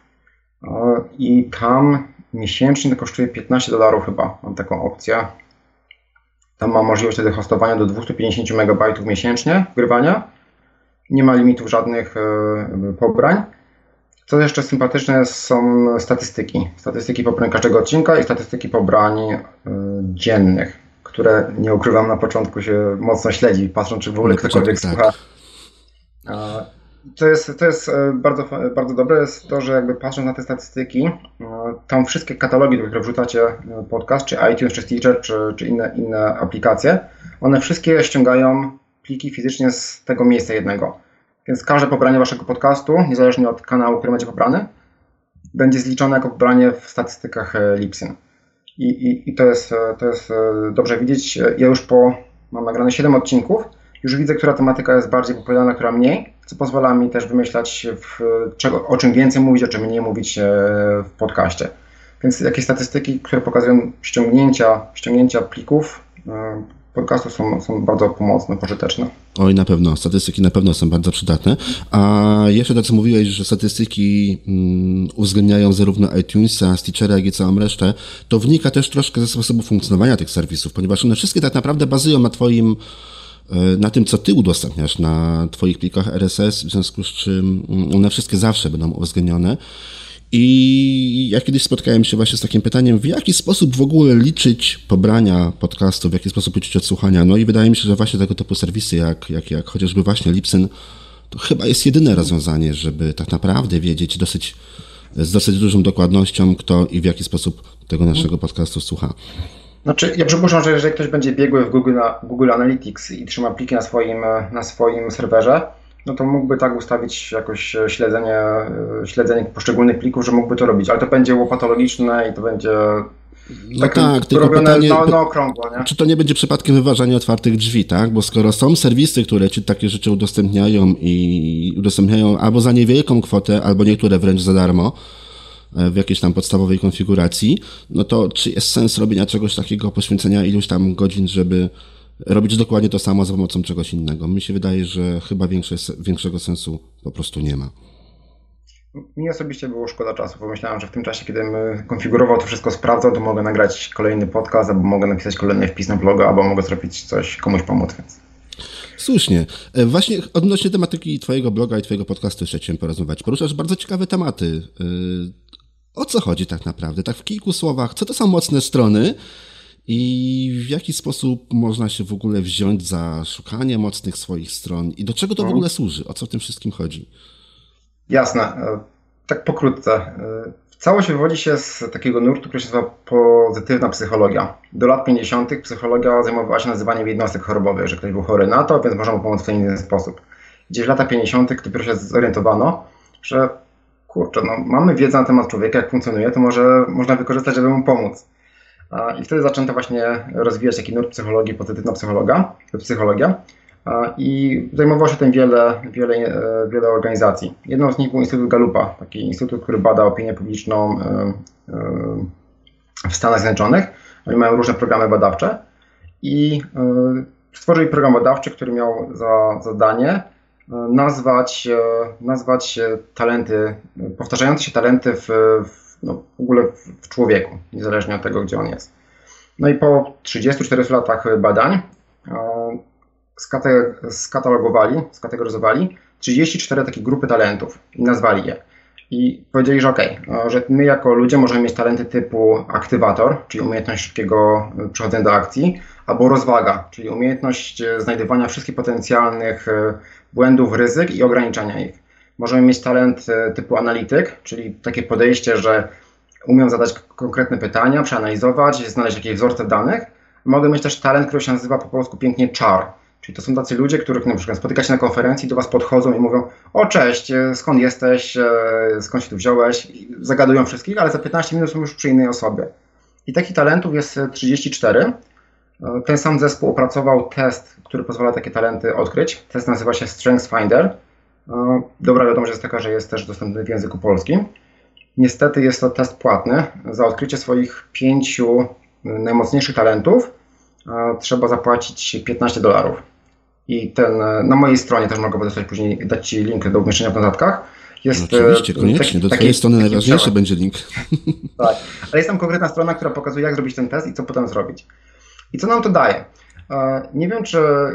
i tam miesięcznie to kosztuje $15 chyba, mam taką opcję. Tam mam możliwość wtedy hostowania do 250 MB miesięcznie wgrywania. Nie ma limitów żadnych pobrań. Co jeszcze sympatyczne są statystyki. Statystyki pobrań każdego odcinka i statystyki pobrań dziennych, które nie ukrywam na początku się mocno śledzi, patrząc czy w ogóle ktokolwiek słucha. To jest bardzo, bardzo dobre jest to, że jakby patrząc na te statystyki, tam wszystkie katalogi, do których wrzucacie podcast, czy iTunes, czy Stitcher, czy inne aplikacje, one wszystkie ściągają pliki fizycznie z tego miejsca jednego. Więc każde pobranie waszego podcastu, niezależnie od kanału, który macie pobrany, będzie zliczone jako pobranie w statystykach Libsyn. I to jest dobrze widzieć. Ja już mam nagrane 7 odcinków, już widzę, która tematyka jest bardziej popularna, która mniej, co pozwala mi też wymyślać, o czym więcej mówić, o czym mniej mówić w podcaście. Więc jakieś statystyki, które pokazują ściągnięcia plików podcastu są bardzo pomocne, pożyteczne. Oj, na pewno. Statystyki na pewno są bardzo przydatne. A jeszcze to, co mówiłeś, że statystyki uwzględniają zarówno iTunesa, Stitchera, jak i całą resztę, to wynika też troszkę ze sposobu funkcjonowania tych serwisów, ponieważ one wszystkie tak naprawdę bazują na tym, co ty udostępniasz na twoich plikach RSS, w związku z czym one wszystkie zawsze będą uwzględnione. I ja kiedyś spotkałem się właśnie z takim pytaniem, w jaki sposób w ogóle liczyć pobrania podcastów, w jaki sposób liczyć odsłuchania. No i wydaje mi się, że właśnie tego typu serwisy, jak chociażby właśnie Libsyn, to chyba jest jedyne rozwiązanie, żeby tak naprawdę wiedzieć z dosyć dużą dokładnością, kto i w jaki sposób tego naszego podcastu słucha. Znaczy, ja przypuszczam, że jeżeli ktoś będzie biegły w Google Analytics i trzyma pliki na swoim serwerze, no to mógłby tak ustawić jakoś śledzenie poszczególnych plików, że mógłby to robić, ale to będzie łopatologiczne i to będzie tylko robione pytanie, na okrągło, nie? czy to nie będzie przypadkiem wyważania otwartych drzwi, tak? Bo skoro są serwisy, które ci takie rzeczy udostępniają albo za niewielką kwotę, albo niektóre wręcz za darmo, w jakiejś tam podstawowej konfiguracji, no to czy jest sens robienia czegoś takiego, poświęcenia iluś tam godzin, żeby robić dokładnie to samo za pomocą czegoś innego? Mi się wydaje, że chyba większego sensu po prostu nie ma. Mi osobiście było szkoda czasu. Pomyślałem, że w tym czasie, kiedy konfigurował to wszystko, sprawdzał, to mogę nagrać kolejny podcast, albo mogę napisać kolejny wpis na bloga, albo mogę zrobić coś, komuś pomóc. Więc. Słusznie. Właśnie odnośnie tematyki twojego bloga i twojego podcastu jeszcze chciałem porozmawiać. Poruszasz bardzo ciekawe tematy. O co chodzi tak naprawdę? Tak w kilku słowach, co to są mocne strony i w jaki sposób można się w ogóle wziąć za szukanie mocnych swoich stron i do czego to w ogóle służy? O co w tym wszystkim chodzi? Jasne. Tak pokrótce. Całość wywodzi się z takiego nurtu, który się nazywa pozytywna psychologia. Do lat 50. psychologia zajmowała się nazywaniem jednostek chorobowych, że ktoś był chory na to, więc można mu pomóc w ten inny sposób. Gdzieś w latach 50. dopiero się zorientowano, że kurczę, no, mamy wiedzę na temat człowieka, jak funkcjonuje, to może można wykorzystać, żeby mu pomóc. I wtedy zaczęto właśnie rozwijać taki nurt psychologii, pozytywna psychologia. I zajmowało się tym wiele organizacji. Jedną z nich był Instytut Gallupa, taki instytut, który bada opinię publiczną w Stanach Zjednoczonych. Oni mają różne programy badawcze i stworzyli program badawczy, który miał za zadanie nazwać talenty, powtarzające się talenty w ogóle w człowieku, niezależnie od tego, gdzie on jest. No i po 30-40 latach badań skategoryzowali 34 takie grupy talentów i nazwali je. I powiedzieli, że że my jako ludzie możemy mieć talenty typu aktywator, czyli umiejętność szybkiego przechodzenia do akcji, albo rozwaga, czyli umiejętność znajdywania wszystkich potencjalnych błędów, ryzyk i ograniczania ich. Możemy mieć talent typu analityk, czyli takie podejście, że umiem zadać konkretne pytania, przeanalizować, znaleźć jakieś wzorce danych. Mogę mieć też talent, który się nazywa po polsku pięknie czar. Czyli to są tacy ludzie, których na przykład spotykacie na konferencji, do was podchodzą i mówią: o cześć, skąd jesteś, skąd się tu wziąłeś? Zagadują wszystkich, ale za 15 minut są już przy innej osobie. I takich talentów jest 34. Ten sam zespół opracował test, który pozwala takie talenty odkryć. Test nazywa się StrengthsFinder. Dobra wiadomość jest taka, że jest też dostępny w języku polskim. Niestety jest to test płatny. Za odkrycie swoich 5 najmocniejszych talentów trzeba zapłacić $15. I na mojej stronie też mogę podesłać później, dać Ci link do umieszczenia w notatkach. Jest, no oczywiście, koniecznie. Do Twojej strony najważniejszy będzie link. Tak, ale jest tam konkretna strona, która pokazuje, jak zrobić ten test i co potem zrobić. I co nam to daje? Nie wiem,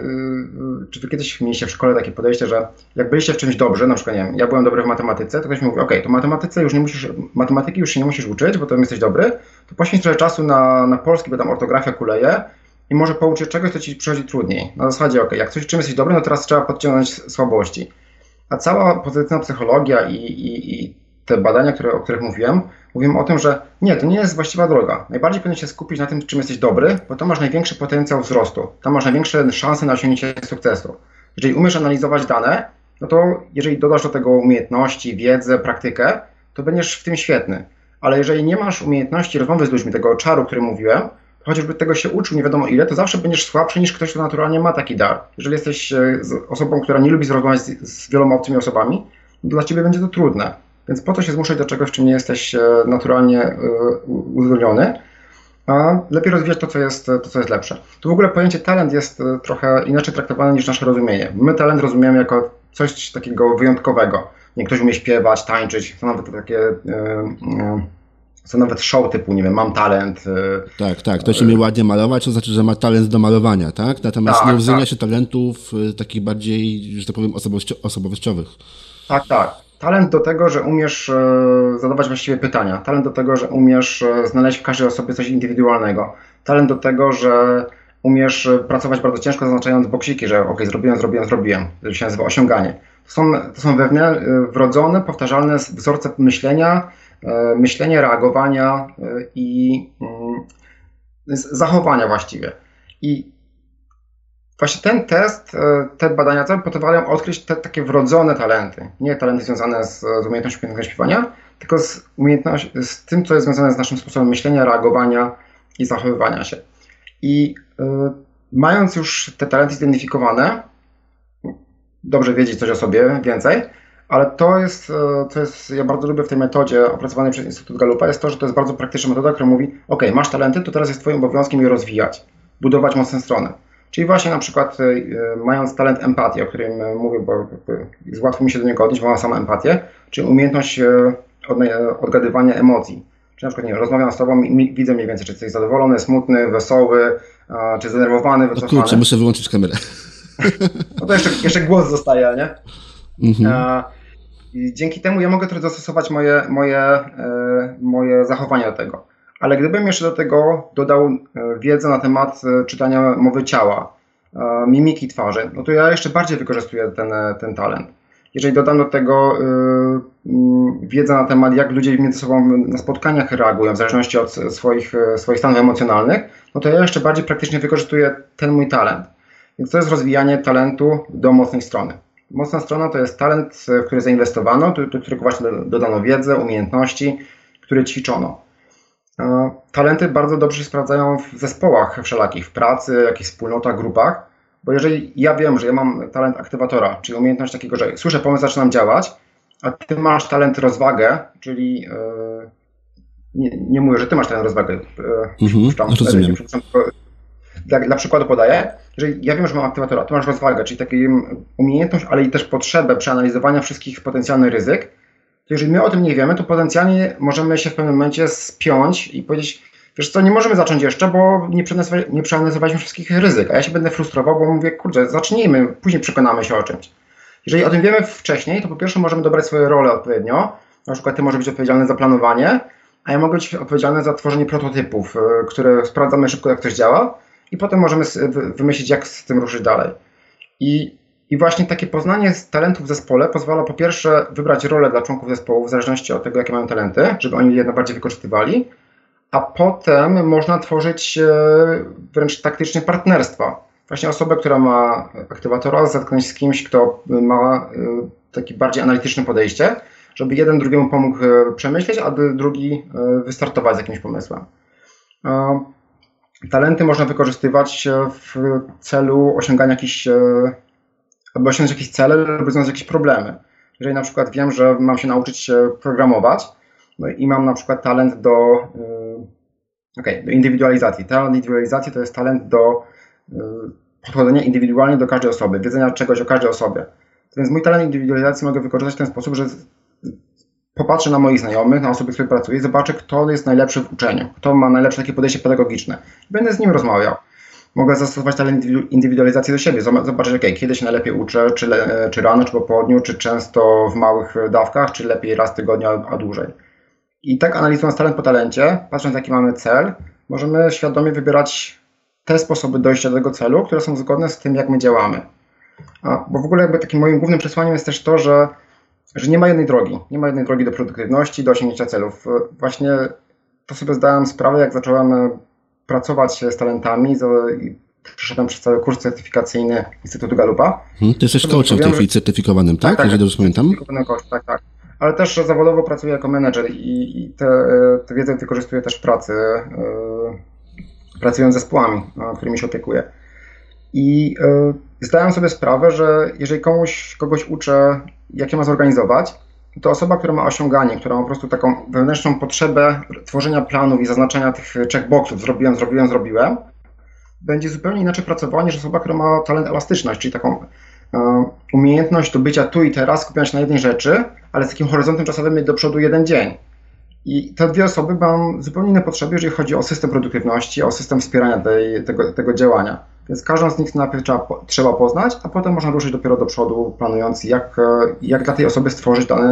czy Wy kiedyś mieliście w szkole takie podejście, że jak byliście w czymś dobrzy, na przykład nie wiem, ja byłem dobry w matematyce, to ktoś mi mówi: to matematyki już się nie musisz uczyć, bo to jesteś dobry, to poświęć trochę czasu na polski, bo tam ortografia kuleje i może pouczyć czegoś, co Ci przychodzi trudniej. Na zasadzie, jak coś w czym jesteś dobry, no teraz trzeba podciągnąć słabości. A cała pozytywna psychologia i te badania, o których mówią o tym, że nie, to nie jest właściwa droga. Najbardziej powinien się skupić na tym, czym jesteś dobry, bo tam masz największy potencjał wzrostu. Tam masz największe szanse na osiągnięcie sukcesu. Jeżeli umiesz analizować dane, no to jeżeli dodasz do tego umiejętności, wiedzę, praktykę, to będziesz w tym świetny. Ale jeżeli nie masz umiejętności rozmowy z ludźmi, tego czaru, o którym mówiłem, to chociażby tego się uczył nie wiadomo ile, to zawsze będziesz słabszy niż ktoś, kto naturalnie ma taki dar. Jeżeli jesteś osobą, która nie lubi rozmawiać z wieloma obcymi osobami, to dla Ciebie będzie to trudne. Więc po to się zmuszać do czegoś, w czym nie jesteś naturalnie uzdolniony, a lepiej rozwijać to, co jest lepsze. Tu w ogóle pojęcie talent jest trochę inaczej traktowane niż nasze rozumienie. My talent rozumiemy jako coś takiego wyjątkowego. Nie, ktoś umie śpiewać, tańczyć, są nawet takie... Są nawet show typu, nie wiem, mam talent. Tak, ktoś umie ładnie malować, to znaczy, że ma talent do malowania, tak? Natomiast nie uwzględnia się talentów takich bardziej, że tak powiem, osobowościowych. Tak. talent do tego, że umiesz zadawać właściwie pytania, talent do tego, że umiesz znaleźć w każdej osobie coś indywidualnego, talent do tego, że umiesz pracować bardzo ciężko, zaznaczając boksiki, że ok, zrobiłem. To się nazywa osiąganie. To są wrodzone, powtarzalne wzorce myślenia, reagowania i zachowania właściwie. I właśnie ten test, te badania całe pozwalają odkryć te takie wrodzone talenty. Nie talenty związane z umiejętnością pięknego śpiewania, tylko z tym, co jest związane z naszym sposobem myślenia, reagowania i zachowywania się. I mając już te talenty zidentyfikowane, dobrze wiedzieć coś o sobie więcej, ale to jest, ja bardzo lubię w tej metodzie opracowanej przez Instytut Gallupa, jest to, że to jest bardzo praktyczna metoda, która mówi, ok, masz talenty, to teraz jest twoim obowiązkiem je rozwijać, budować mocne strony. Czyli właśnie na przykład mając talent empatii, o którym mówię, bo jest łatwo mi się do niego odnieść, bo mam samą empatię, czyli umiejętność odgadywania emocji. Czyli na przykład, nie wiem, rozmawiam z tobą i widzę mniej więcej, czy jesteś zadowolony, smutny, wesoły, czy zdenerwowany, wycofany. Kurczę, muszę wyłączyć kamerę. No to jeszcze głos zostaje, nie? I dzięki temu ja mogę trochę dostosować moje zachowania do tego. Ale gdybym jeszcze do tego dodał wiedzę na temat czytania mowy ciała, mimiki twarzy, no to ja jeszcze bardziej wykorzystuję ten talent. Jeżeli dodam do tego wiedzę na temat, jak ludzie między sobą na spotkaniach reagują, w zależności od swoich stanów emocjonalnych, no to ja jeszcze bardziej praktycznie wykorzystuję ten mój talent. Więc to jest rozwijanie talentu do mocnej strony. Mocna strona to jest talent, w który zainwestowano, do którego właśnie dodano wiedzę, umiejętności, które ćwiczono. Talenty bardzo dobrze się sprawdzają w zespołach wszelakich, w pracy, jakichś wspólnotach, grupach, bo jeżeli ja wiem, że ja mam talent aktywatora, czyli umiejętność takiego, że słyszę pomysł, zaczynam działać, a ty masz talent rozwagę, czyli nie mówię, że ty masz talent rozwagę, rozumiem. Dla przykładu podaję, jeżeli ja wiem, że mam aktywatora, ty masz rozwagę, czyli taką umiejętność, ale i też potrzebę przeanalizowania wszystkich potencjalnych ryzyk, to jeżeli my o tym nie wiemy, to potencjalnie możemy się w pewnym momencie spiąć i powiedzieć, wiesz co, nie możemy zacząć jeszcze, bo nie przeanalizowaliśmy wszystkich ryzyk, a ja się będę frustrował, bo mówię, kurczę, zacznijmy, później przekonamy się o czymś. Jeżeli o tym wiemy wcześniej, to po pierwsze możemy dobrać swoje role odpowiednio, na przykład ty możesz być odpowiedzialny za planowanie, a ja mogę być odpowiedzialny za tworzenie prototypów, które sprawdzamy szybko, jak coś działa i potem możemy wymyślić, jak z tym ruszyć dalej. I właśnie takie poznanie talentów w zespole pozwala po pierwsze wybrać rolę dla członków zespołu w zależności od tego, jakie mają talenty, żeby oni je najbardziej wykorzystywali, a potem można tworzyć wręcz taktycznie partnerstwa. Właśnie osobę, która ma aktywatora, zetknąć z kimś, kto ma takie bardziej analityczne podejście, żeby jeden drugiemu pomógł przemyśleć, a drugi wystartować z jakimś pomysłem. Talenty można wykorzystywać w celu osiągania aby osiągnąć jakieś cele lub rozwiązać jakieś problemy. Jeżeli na przykład wiem, że mam się nauczyć programować, no i mam na przykład talent do indywidualizacji. Talent indywidualizacji to jest talent do podchodzenia indywidualnie do każdej osoby, wiedzenia czegoś o każdej osobie. Więc mój talent indywidualizacji mogę wykorzystać w ten sposób, że popatrzę na moich znajomych, na osoby, z którymi pracuję, zobaczę, kto jest najlepszy w uczeniu, kto ma najlepsze takie podejście pedagogiczne. Będę z nim rozmawiał. Mogę zastosować talent indywidualizacji do siebie, zobaczyć, kiedy się najlepiej uczę, czy rano, czy po południu, czy często w małych dawkach, czy lepiej raz w tygodniu, a dłużej. I tak analizując talent po talencie, patrząc jaki mamy cel, możemy świadomie wybierać te sposoby dojścia do tego celu, które są zgodne z tym, jak my działamy. Bo w ogóle jakby takim moim głównym przesłaniem jest też to, że nie ma jednej drogi. Nie ma jednej drogi do produktywności, do osiągnięcia celów. Właśnie to sobie zdałem sprawę, jak zacząłem pracować z talentami i przeszedłem przez cały kurs certyfikacyjny Instytutu Gallupa. Ty jesteś coachem w tej chwili certyfikowanym, tak? Tak, jeżeli dobrze pamiętam. Tak. Ale też zawodowo pracuję jako menedżer i tę wiedzę wykorzystuję też w pracy, pracując z zespołami, którymi się opiekuję. I zdałem sobie sprawę, że jeżeli kogoś uczę, jak je ma zorganizować, to osoba, która ma osiąganie, która ma po prostu taką wewnętrzną potrzebę tworzenia planów i zaznaczania tych checkboxów, zrobiłem, będzie zupełnie inaczej pracowała niż osoba, która ma talent elastyczność, czyli taką umiejętność do bycia tu i teraz, skupiania się na jednej rzeczy, ale z takim horyzontem czasowym do przodu jeden dzień. I te dwie osoby mają zupełnie inne potrzeby, jeżeli chodzi o system produktywności, o system wspierania tego działania. Więc każdą z nich najpierw trzeba poznać, a potem można ruszyć dopiero do przodu, planując jak dla tej osoby stworzyć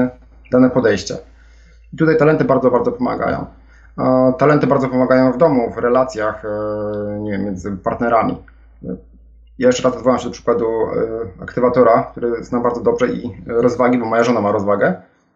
dane podejście. I tutaj talenty bardzo, bardzo pomagają. Talenty bardzo pomagają w domu, w relacjach, nie wiem, między partnerami. Ja jeszcze raz odwołam się do przykładu aktywatora, który znam bardzo dobrze i rozwagi, bo moja żona ma rozwagę.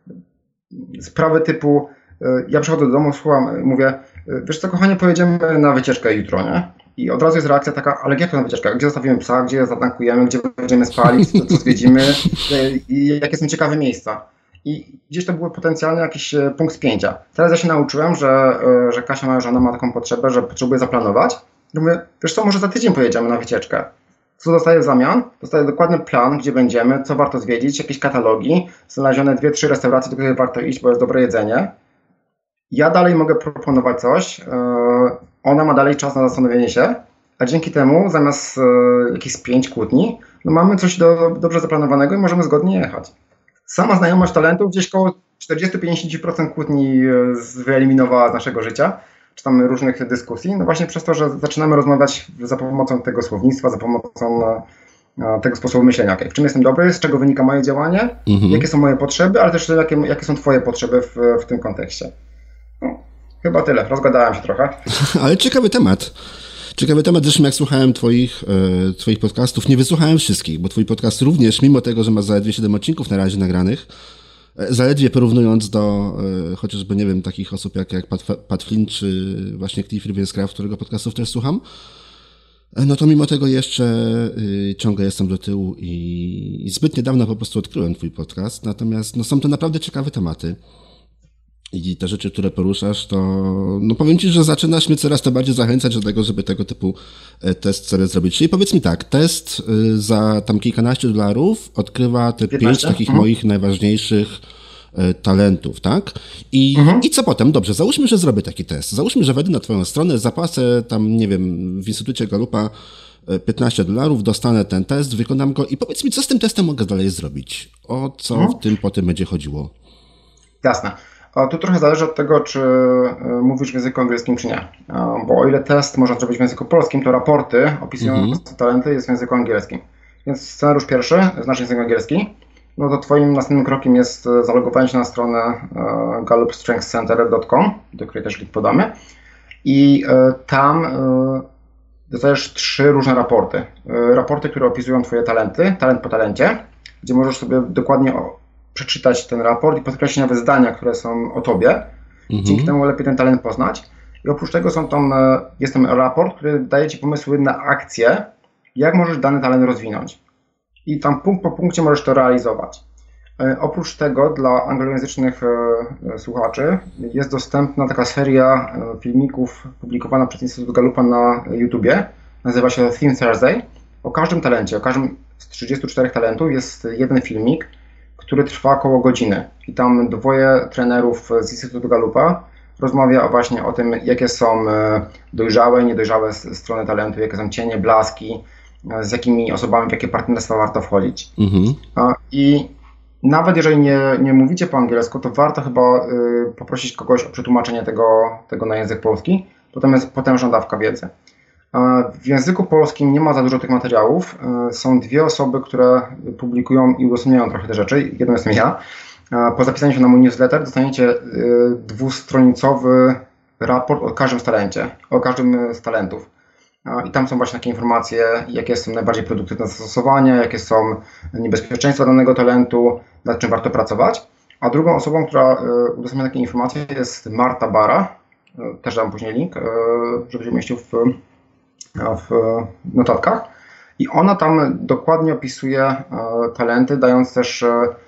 Sprawy typu, ja przychodzę do domu, słucham, mówię, wiesz co, kochanie, pojedziemy na wycieczkę jutro, nie? I od razu jest reakcja taka, ale jak to na wycieczkę? Gdzie zostawimy psa, gdzie zatankujemy, gdzie będziemy spali, co zwiedzimy i jakie są ciekawe miejsca. I gdzieś to był potencjalnie jakiś punkt spięcia. Teraz ja się nauczyłem, że Kasia, moja żona, ma taką potrzebę, że potrzebuje zaplanować. I mówię, wiesz co, może za tydzień pojedziemy na wycieczkę. Co dostaję w zamian? Dostaję dokładny plan, gdzie będziemy, co warto zwiedzić, jakieś katalogi, znalezione 2-3 restauracje, do których warto iść, bo jest dobre jedzenie. Ja dalej mogę proponować coś, ona ma dalej czas na zastanowienie się, a dzięki temu zamiast jakichś spięć, kłótni, no mamy coś dobrze zaplanowanego i możemy zgodnie jechać. Sama znajomość talentów gdzieś koło 40-50% kłótni wyeliminowała z naszego życia, czy tam różnych dyskusji, no właśnie przez to, że zaczynamy rozmawiać za pomocą tego słownictwa, za pomocą tego sposobu myślenia. Okay, w czym jestem dobry, z czego wynika moje działanie, jakie są moje potrzeby, ale też jakie są twoje potrzeby w tym kontekście. No, chyba tyle, rozgadałem się trochę. Ale ciekawy temat. Ciekawy temat, zresztą jak słuchałem twoich podcastów, nie wysłuchałem wszystkich, bo twój podcast również, mimo tego, że ma zaledwie 7 odcinków na razie nagranych, zaledwie porównując do chociażby, nie wiem, takich osób jak Pat Flynn, czy właśnie Cliff Ravenscraft, którego podcastów też słucham, no to mimo tego jeszcze ciągle jestem do tyłu i zbyt niedawno po prostu odkryłem twój podcast, natomiast no, są to naprawdę ciekawe tematy. I te rzeczy, które poruszasz, to no powiem ci, że zaczynasz mnie coraz to bardziej zachęcać do tego, żeby tego typu test sobie zrobić. Czyli powiedz mi tak, test za tam kilkanaście dolarów odkrywa te 5 takich moich najważniejszych talentów, tak? I co potem? Dobrze, załóżmy, że zrobię taki test. Załóżmy, że wejdę na twoją stronę, zapłacę tam, nie wiem, w Instytucie Gallupa $15, dostanę ten test, wykonam go i powiedz mi, co z tym testem mogę dalej zrobić? O co w tym potem będzie chodziło? Jasne. Tu trochę zależy od tego, czy mówisz w języku angielskim, czy nie. Bo o ile test można zrobić w języku polskim, to raporty opisujące talenty jest w języku angielskim. Więc scenariusz pierwszy, znasz język angielski, no to twoim następnym krokiem jest zalogowanie się na stronę gallupstrengthcenter.com, do której też link podamy. I tam dostajesz 3 różne raporty. Raporty, które opisują twoje talenty, talent po talencie, gdzie możesz sobie dokładnie przeczytać ten raport i podkreślić nawet zdania, które są o tobie. Dzięki temu lepiej ten talent poznać. I oprócz tego jest tam raport, który daje ci pomysły na akcję, jak możesz dany talent rozwinąć. I tam punkt po punkcie możesz to realizować. Oprócz tego dla anglojęzycznych słuchaczy jest dostępna taka seria filmików publikowana przez Instytut Gallupa na YouTubie. Nazywa się Theme Thursday. O każdym talencie, o każdym z 34 talentów jest jeden filmik, który trwa około godziny. I tam 2 trenerów z Instytutu Gallupa rozmawia właśnie o tym, jakie są dojrzałe i niedojrzałe strony talentu, jakie są cienie, blaski, z jakimi osobami, w jakie partnerstwa warto wchodzić. I nawet jeżeli nie mówicie po angielsku, to warto chyba poprosić kogoś o przetłumaczenie tego na język polski. Potem jest potężna dawka wiedzy. W języku polskim nie ma za dużo tych materiałów. Są 2 osoby, które publikują i udostępniają trochę te rzeczy. Jedną jestem ja. Po zapisaniu się na mój newsletter dostaniecie 2-stronicowy raport o każdym talencie, o każdym z talentów. I tam są właśnie takie informacje, jakie są najbardziej produktywne zastosowania, jakie są niebezpieczeństwa danego talentu, nad czym warto pracować. A drugą osobą, która udostępnia takie informacje, jest Marta Bara. Też dam później link, żeby się umieścił w notatkach. I ona tam dokładnie opisuje talenty, dając też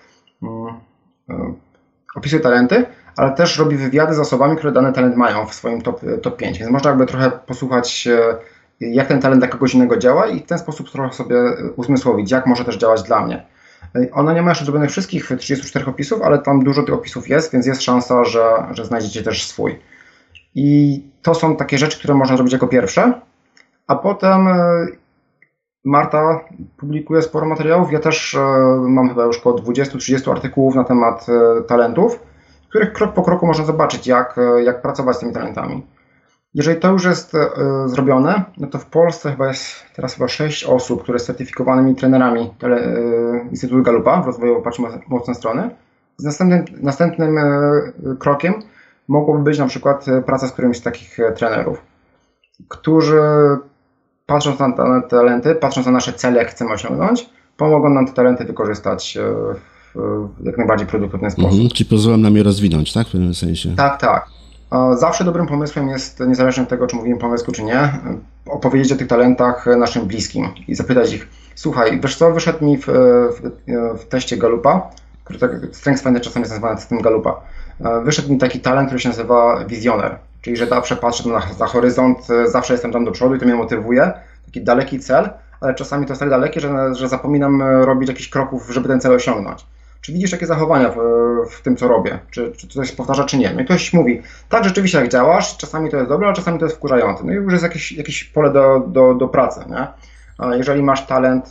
opisuje talenty, ale też robi wywiady z osobami, które dany talent mają w swoim top 5. Więc można jakby trochę posłuchać, jak ten talent dla kogoś innego działa i w ten sposób trochę sobie uzmysłowić, jak może też działać dla mnie. Ona nie ma jeszcze zrobionych wszystkich 34 opisów, ale tam dużo tych opisów jest, więc jest szansa, że znajdziecie też swój. I to są takie rzeczy, które można zrobić jako pierwsze, a potem Marta publikuje sporo materiałów. Ja też mam chyba już około 20-30 artykułów na temat talentów, w których krok po kroku można zobaczyć, jak pracować z tymi talentami. Jeżeli to już jest zrobione, no to w Polsce jest teraz 6 osób, które są certyfikowanymi trenerami Instytutu Gallupa w rozwoju Patrz Mocne Strony. Następnym krokiem mogłoby być na przykład praca z którymś z takich trenerów, którzy patrząc na talenty, patrząc na nasze cele, jak chcemy osiągnąć, pomogą nam te talenty wykorzystać w jak najbardziej produktywny sposób. Czyli pozwolą nam je rozwinąć, tak? W pewnym sensie. Tak. Zawsze dobrym pomysłem jest, niezależnie od tego, czy mówimy po angielsku, czy nie, opowiedzieć o tych talentach naszym bliskim i zapytać ich, słuchaj, wiesz co, wyszedł mi w teście Gallupa, który tak, Strengths Finder czasem jest nazywany testem Gallupa, wyszedł mi taki talent, który się nazywa wizjoner, czyli że zawsze patrzę na horyzont, zawsze jestem tam do przodu i to mnie motywuje, taki daleki cel, ale czasami to jest tak dalekie, że zapominam robić jakichś kroków, żeby ten cel osiągnąć. Czy widzisz takie zachowania w tym, co robię? Czy to się powtarza, czy nie? No i ktoś mówi, tak, rzeczywiście jak działasz, czasami to jest dobre, ale czasami to jest wkurzające. No i już jest jakieś pole do pracy, nie? Jeżeli masz talent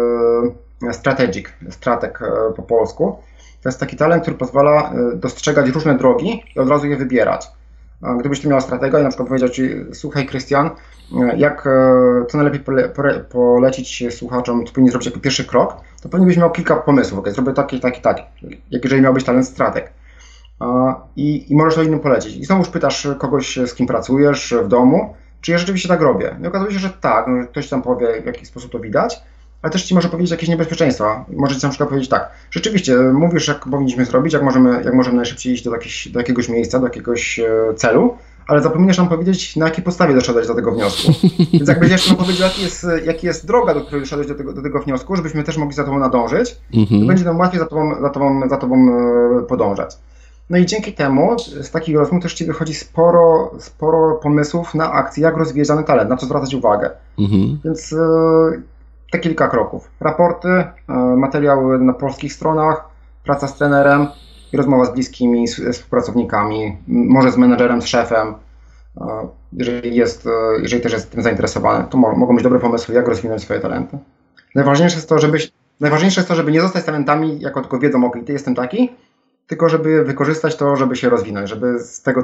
strateg po polsku, to jest taki talent, który pozwala dostrzegać różne drogi i od razu je wybierać. Gdybyś ty miał stratega i na przykład powiedział ci, słuchaj Krystian, co najlepiej polecić słuchaczom, co powinien zrobić jako pierwszy krok, to pewnie byś miał kilka pomysłów, zrobię taki, jak jeżeli miałbyś talent strateg. I możesz to innym polecić. I znowu pytasz kogoś, z kim pracujesz w domu, czy ja rzeczywiście tak robię. I okazuje się, że tak, no, ktoś tam powie, w jaki sposób to widać, ale też ci może powiedzieć jakieś niebezpieczeństwa. Może ci na przykład powiedzieć tak, rzeczywiście mówisz, jak powinniśmy zrobić, jak możemy najszybciej iść do jakiegoś miejsca, do jakiegoś celu, ale zapominasz nam powiedzieć, na jakiej podstawie doszedłeś do tego wniosku. Więc jakbyś jeszcze nam powiedział, jaki jest droga, do której doszedłeś do tego wniosku, żebyśmy też mogli za tobą nadążyć, to będzie nam łatwiej za tobą podążać. No i dzięki temu z takich rozmów też ci wychodzi sporo pomysłów na akcje, jak rozwijać dany talent, na co zwracać uwagę. Więc te kilka kroków. Raporty, materiały na polskich stronach, praca z trenerem i rozmowa z bliskimi, z współpracownikami, może z menedżerem, z szefem. Jeżeli też jest tym zainteresowany, to mogą być dobre pomysły, jak rozwinąć swoje talenty. Najważniejsze jest to, żeby nie zostać talentami jako tylko wiedzą, ok, ty jestem taki, tylko żeby wykorzystać to, żeby się rozwinąć, żeby z tego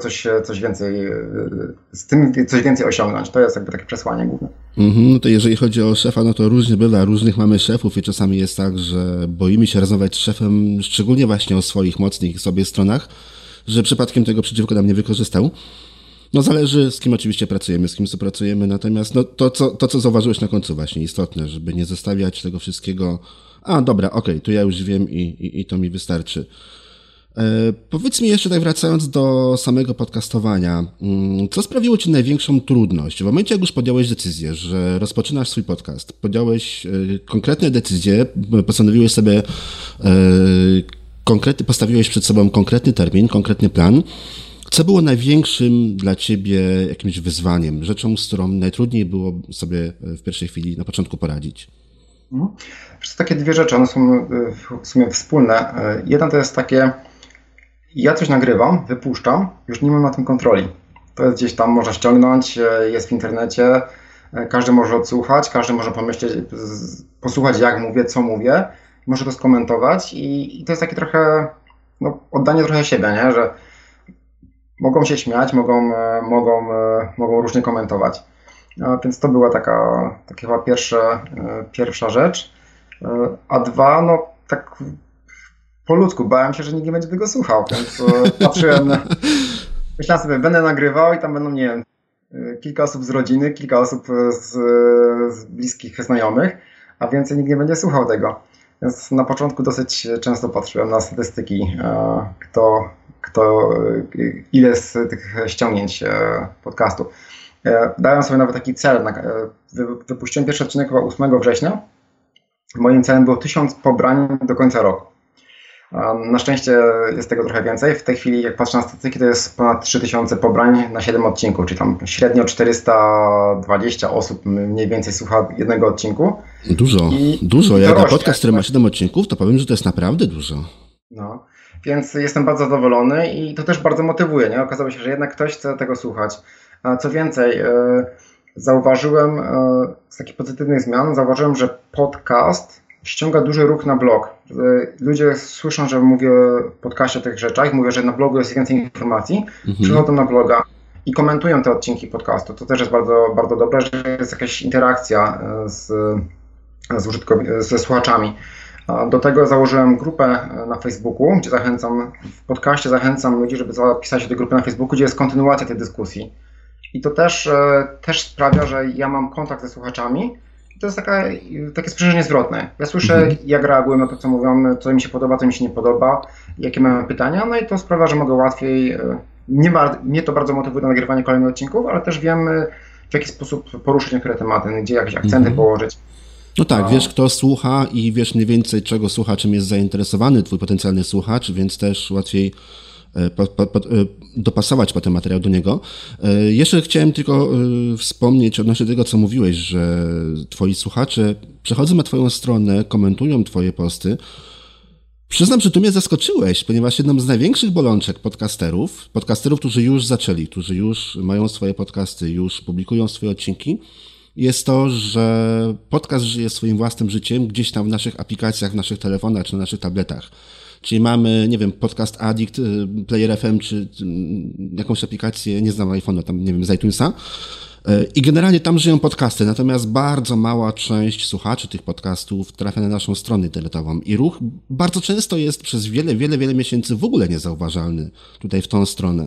z tym coś więcej osiągnąć. To jest jakby takie przesłanie główne. No to jeżeli chodzi o szefa, no to różnie bywa, różnych mamy szefów i czasami jest tak, że boimy się rozmawiać z szefem, szczególnie właśnie o swoich mocnych sobie stronach, że przypadkiem tego przeciwko nam nie wykorzystał. No zależy, z kim oczywiście pracujemy, z kim współpracujemy, natomiast no to, co zauważyłeś na końcu właśnie, istotne, żeby nie zostawiać tego wszystkiego, dobra, okej, to ja już wiem i to mi wystarczy. Powiedz mi jeszcze tak wracając do samego podcastowania, co sprawiło ci największą trudność? W momencie jak już podjąłeś decyzję, że rozpoczynasz swój podcast, podjąłeś konkretne decyzje, postanowiłeś sobie postawiłeś przed sobą konkretny termin, konkretny plan. Co było największym dla ciebie jakimś wyzwaniem, rzeczą, z którą najtrudniej było sobie w pierwszej chwili na początku poradzić? To takie dwie rzeczy, one są w sumie wspólne. Jedna to jest takie, ja coś nagrywam, wypuszczam, już nie mam na tym kontroli. To jest gdzieś tam, można ściągnąć, jest w internecie, każdy może odsłuchać, każdy może pomyśleć, posłuchać jak mówię, co mówię, może to skomentować i to jest takie trochę, oddanie trochę siebie, nie? Że mogą się śmiać, mogą różnie komentować. Więc to była taka chyba pierwsza rzecz. A dwa, tak po ludzku bałem się, że nikt nie będzie tego słuchał, więc myślałem sobie, będę nagrywał i tam będą, nie wiem, kilka osób z rodziny, kilka osób z bliskich znajomych, a więcej nikt nie będzie słuchał tego. Więc na początku dosyć często patrzyłem na statystyki, ile z tych ściągnięć podcastu. Dałem sobie nawet taki cel, wypuściłem pierwszy odcinek chyba 8 września. Moim celem było 1000 pobrań do końca roku. Na szczęście jest tego trochę więcej. W tej chwili, jak patrzę na statystyki, to jest ponad 3000 pobrań na 7 odcinków, czyli tam średnio 420 osób mniej więcej słucha jednego odcinku. Dużo. Jak na podcast, który ma 7 odcinków, to powiem, że to jest naprawdę dużo. Więc jestem bardzo zadowolony i to też bardzo motywuje. Nie? Okazało się, że jednak ktoś chce tego słuchać. Co więcej, zauważyłem z takich pozytywnych zmian, że podcast ściąga duży ruch na blog. Ludzie słyszą, że mówię w podcaście o tych rzeczach, mówię, że na blogu jest więcej informacji, przychodzą na bloga i komentują te odcinki podcastu. To też jest bardzo, bardzo dobre, że jest jakaś interakcja ze słuchaczami. Do tego założyłem grupę na Facebooku, gdzie w podcaście zachęcam ludzi, żeby zapisać się do grupy na Facebooku, gdzie jest kontynuacja tej dyskusji. I to też sprawia, że ja mam kontakt ze słuchaczami. I to jest takie sprzężenie zwrotne. Ja słyszę, jak reagują na to, co mówią, co im się podoba, co mi się nie podoba, jakie mamy pytania, no i to sprawia, że mogę łatwiej. Mnie to bardzo motywuje do nagrywania kolejnych odcinków, ale też wiem, w jaki sposób poruszyć niektóre tematy, gdzie jakieś akcenty położyć. No tak, wiesz kto słucha i wiesz mniej więcej czego słucha, czym jest zainteresowany twój potencjalny słuchacz, więc też łatwiej dopasować potem materiał do niego. Jeszcze chciałem tylko wspomnieć odnośnie tego, co mówiłeś, że twoi słuchacze przechodzą na twoją stronę, komentują twoje posty. Przyznam, że tu mnie zaskoczyłeś, ponieważ jedną z największych bolączek podcasterów, którzy już zaczęli, którzy już mają swoje podcasty, już publikują swoje odcinki, jest to, że podcast żyje swoim własnym życiem gdzieś tam w naszych aplikacjach, w naszych telefonach czy na naszych tabletach. Czyli mamy, nie wiem, Podcast Addict, Player FM czy jakąś aplikację, nie znam iPhone'a, tam nie wiem, z iTunesa. I generalnie tam żyją podcasty, natomiast bardzo mała część słuchaczy tych podcastów trafia na naszą stronę internetową i ruch bardzo często jest przez wiele miesięcy w ogóle niezauważalny tutaj w tą stronę.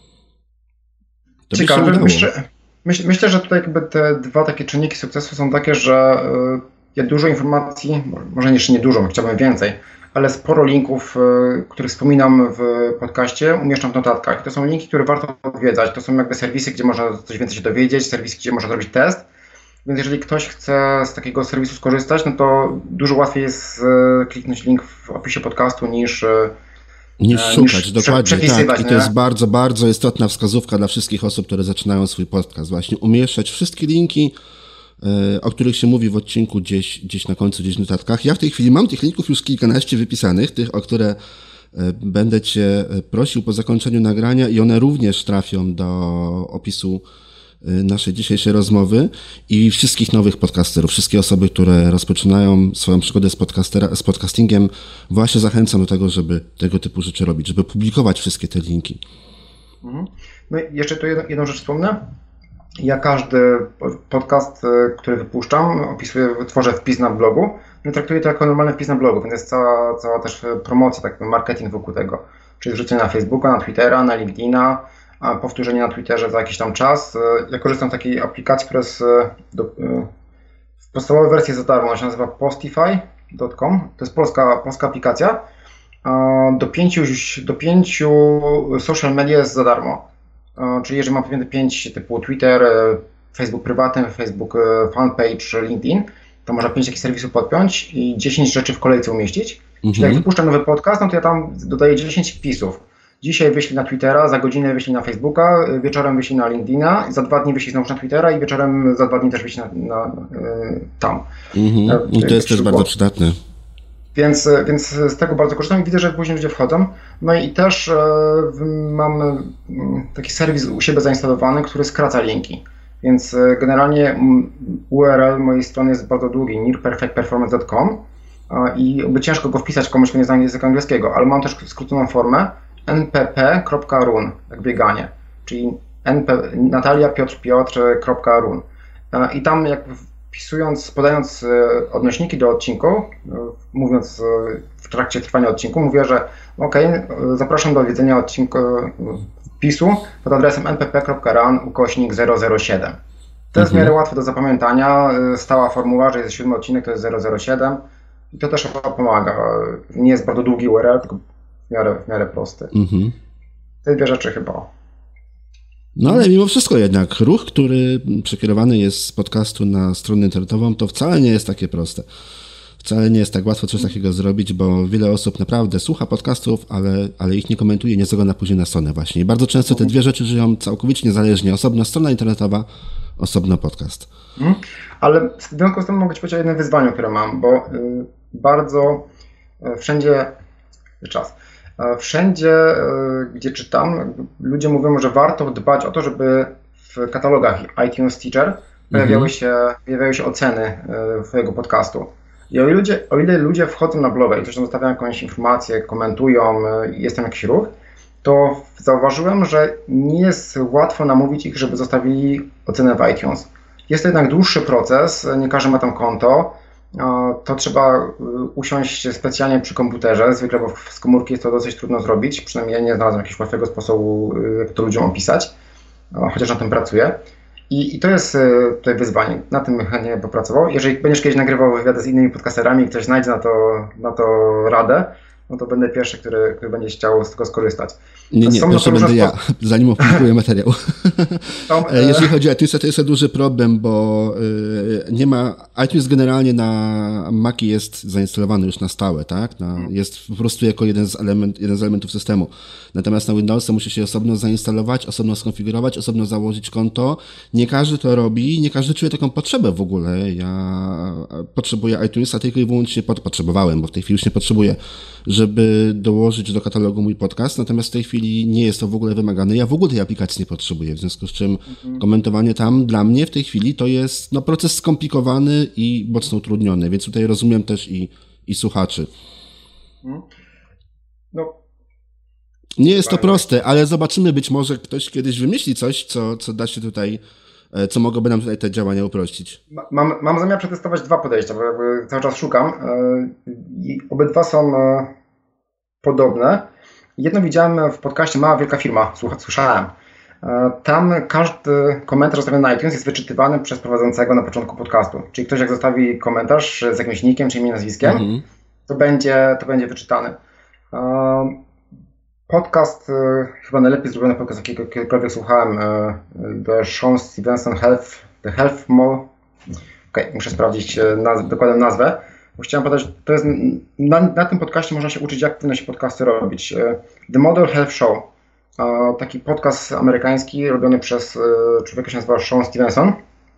To ciekawe, myślę, że tutaj jakby te dwa takie czynniki sukcesu są takie, że ja dużo informacji, może jeszcze nie dużo, chciałbym więcej, ale sporo linków, których wspominam w podcaście, umieszczam w notatkach. I to są linki, które warto odwiedzać. To są jakby serwisy, gdzie można coś więcej się dowiedzieć, serwisy, gdzie można zrobić test. Więc jeżeli ktoś chce z takiego serwisu skorzystać, no to dużo łatwiej jest kliknąć link w opisie podcastu niż szukać, dokładnie, tak. I to nie? jest bardzo, bardzo istotna wskazówka dla wszystkich osób, które zaczynają swój podcast. Właśnie umieszczać wszystkie linki, o których się mówi w odcinku gdzieś na końcu, gdzieś w notatkach. Ja w tej chwili mam tych linków już kilkanaście wypisanych, tych, o które będę Cię prosił po zakończeniu nagrania i one również trafią do opisu naszej dzisiejszej rozmowy i wszystkich nowych podcasterów, wszystkie osoby, które rozpoczynają swoją przygodę z podcastingiem, właśnie zachęcam do tego, żeby tego typu rzeczy robić, żeby publikować wszystkie te linki. No i jeszcze tu jedną rzecz wspomnę. Ja każdy podcast, który wypuszczam, tworzę wpis na blogu. No traktuję to jako normalny wpis na blogu, więc jest cała też promocja, tak marketing wokół tego. Czyli wrzucenie na Facebooka, na Twittera, na LinkedIna, a powtórzenie na Twitterze za jakiś tam czas. Ja korzystam z takiej aplikacji, która jest w podstawowej wersji za darmo. Ona się nazywa postify.com. To jest polska aplikacja. Do pięciu social media jest za darmo. Czyli jeżeli mam powiedzmy 5 typu Twitter, Facebook prywatny, Facebook fanpage, LinkedIn, to można 5 takich serwisów podpiąć i 10 rzeczy w kolejce umieścić. Czyli jak wypuszczam nowy podcast, no to ja tam dodaję 10 wpisów. Dzisiaj wyślij na Twittera, za godzinę wyślij na Facebooka, wieczorem wyślij na LinkedIna, za 2 dni wyślij znowu na Twittera i wieczorem za 2 dni też wyślij tam. I to jest też bardzo przydatne. Więc z tego bardzo korzystam i widzę, że później ludzie wchodzą. No i też mam taki serwis u siebie zainstalowany, który skraca linki. Więc generalnie URL mojej strony jest bardzo długi, nearperfectperformance.com i ciężko go wpisać komuś, kto nie zna języka angielskiego, ale mam też skróconą formę npp.run, jak bieganie, czyli nataliapiotrpiotr.run. I tam jak podając odnośniki do odcinku, mówiąc w trakcie trwania odcinku, mówię, że zapraszam do odwiedzenia odcinku wpisu pod adresem npp.run/007. To jest w miarę łatwe do zapamiętania, stała formuła, że jest 7 odcinek, to jest 007 i to też pomaga. Nie jest bardzo długi URL, tylko w miarę prosty. Te dwie rzeczy chyba. No ale mimo wszystko jednak ruch, który przekierowany jest z podcastu na stronę internetową, to wcale nie jest takie proste. Wcale nie jest tak łatwo coś takiego zrobić, bo wiele osób naprawdę słucha podcastów, ale ich nie komentuje, nie zagląda później na stronę właśnie. I bardzo często te dwie rzeczy żyją całkowicie niezależnie. Osobno strona internetowa, osobno podcast. Ale w związku z tym mogę Ci powiedzieć o jednym wyzwaniu, które mam, bo bardzo wszędzie gdzie czytam, ludzie mówią, że warto dbać o to, żeby w katalogach iTunes Teacher pojawiały się oceny Twojego podcastu. I o ile ludzie wchodzą na bloga i coś tam zostawiają jakąś informację, komentują, jest tam jakiś ruch, to zauważyłem, że nie jest łatwo namówić ich, żeby zostawili ocenę w iTunes. Jest to jednak dłuższy proces, nie każdy ma tam konto. to trzeba usiąść specjalnie przy komputerze. Zwykle, bo z komórki jest to dosyć trudno zrobić. Przynajmniej ja nie znalazłem jakiegoś łatwego sposobu, jak to ludziom opisać, chociaż na tym pracuję. I to jest tutaj wyzwanie. Na tym chętnie popracował. Jeżeli będziesz kiedyś nagrywał wywiady z innymi podcasterami i ktoś znajdzie na to radę, no to będę pierwszy, który będzie chciał z tego skorzystać. Nie, pierwszy będę ja, zanim opublikuję materiał. Jeżeli chodzi o iTunesa, to jest to duży problem, bo nie ma... iTunes generalnie na Maci jest zainstalowany już na stałe, tak? Jest po prostu jako jeden z elementów systemu. Natomiast na Windowsa musi się osobno zainstalować, osobno skonfigurować, osobno założyć konto. Nie każdy to robi, nie każdy czuje taką potrzebę w ogóle. Ja potrzebuję iTunesa tylko i wyłącznie potrzebowałem, bo w tej chwili już nie potrzebuję, żeby dołożyć do katalogu mój podcast, natomiast w tej chwili nie jest to w ogóle wymagane. Ja w ogóle tej aplikacji nie potrzebuję, w związku z czym komentowanie tam dla mnie w tej chwili to jest proces skomplikowany i mocno utrudniony, więc tutaj rozumiem też i słuchaczy. Nie jest to proste, ale zobaczymy, być może ktoś kiedyś wymyśli coś, co da się tutaj, co mogłoby nam tutaj te działania uprościć. Mam zamiar przetestować dwa podejścia, bo jakby cały czas szukam i obydwa są podobne. Jedno widziałem w podcaście Mała Wielka Firma, słyszałem. Tam każdy komentarz zostawiony na iTunes jest wyczytywany przez prowadzącego na początku podcastu. Czyli ktoś jak zostawi komentarz z jakimś nickiem czy imieniem, nazwiskiem, to będzie wyczytany. Podcast, chyba najlepiej zrobiony podcast, jakiego kiedykolwiek słuchałem, The Sean Stevenson The Health Mall. Muszę sprawdzić dokładną nazwę. Bo chciałem podać, to jest, na tym podcaście można się uczyć, jak powinno się podcasty robić. The Model Health Show, taki podcast amerykański robiony przez człowieka, się nazywa Sean Stevenson.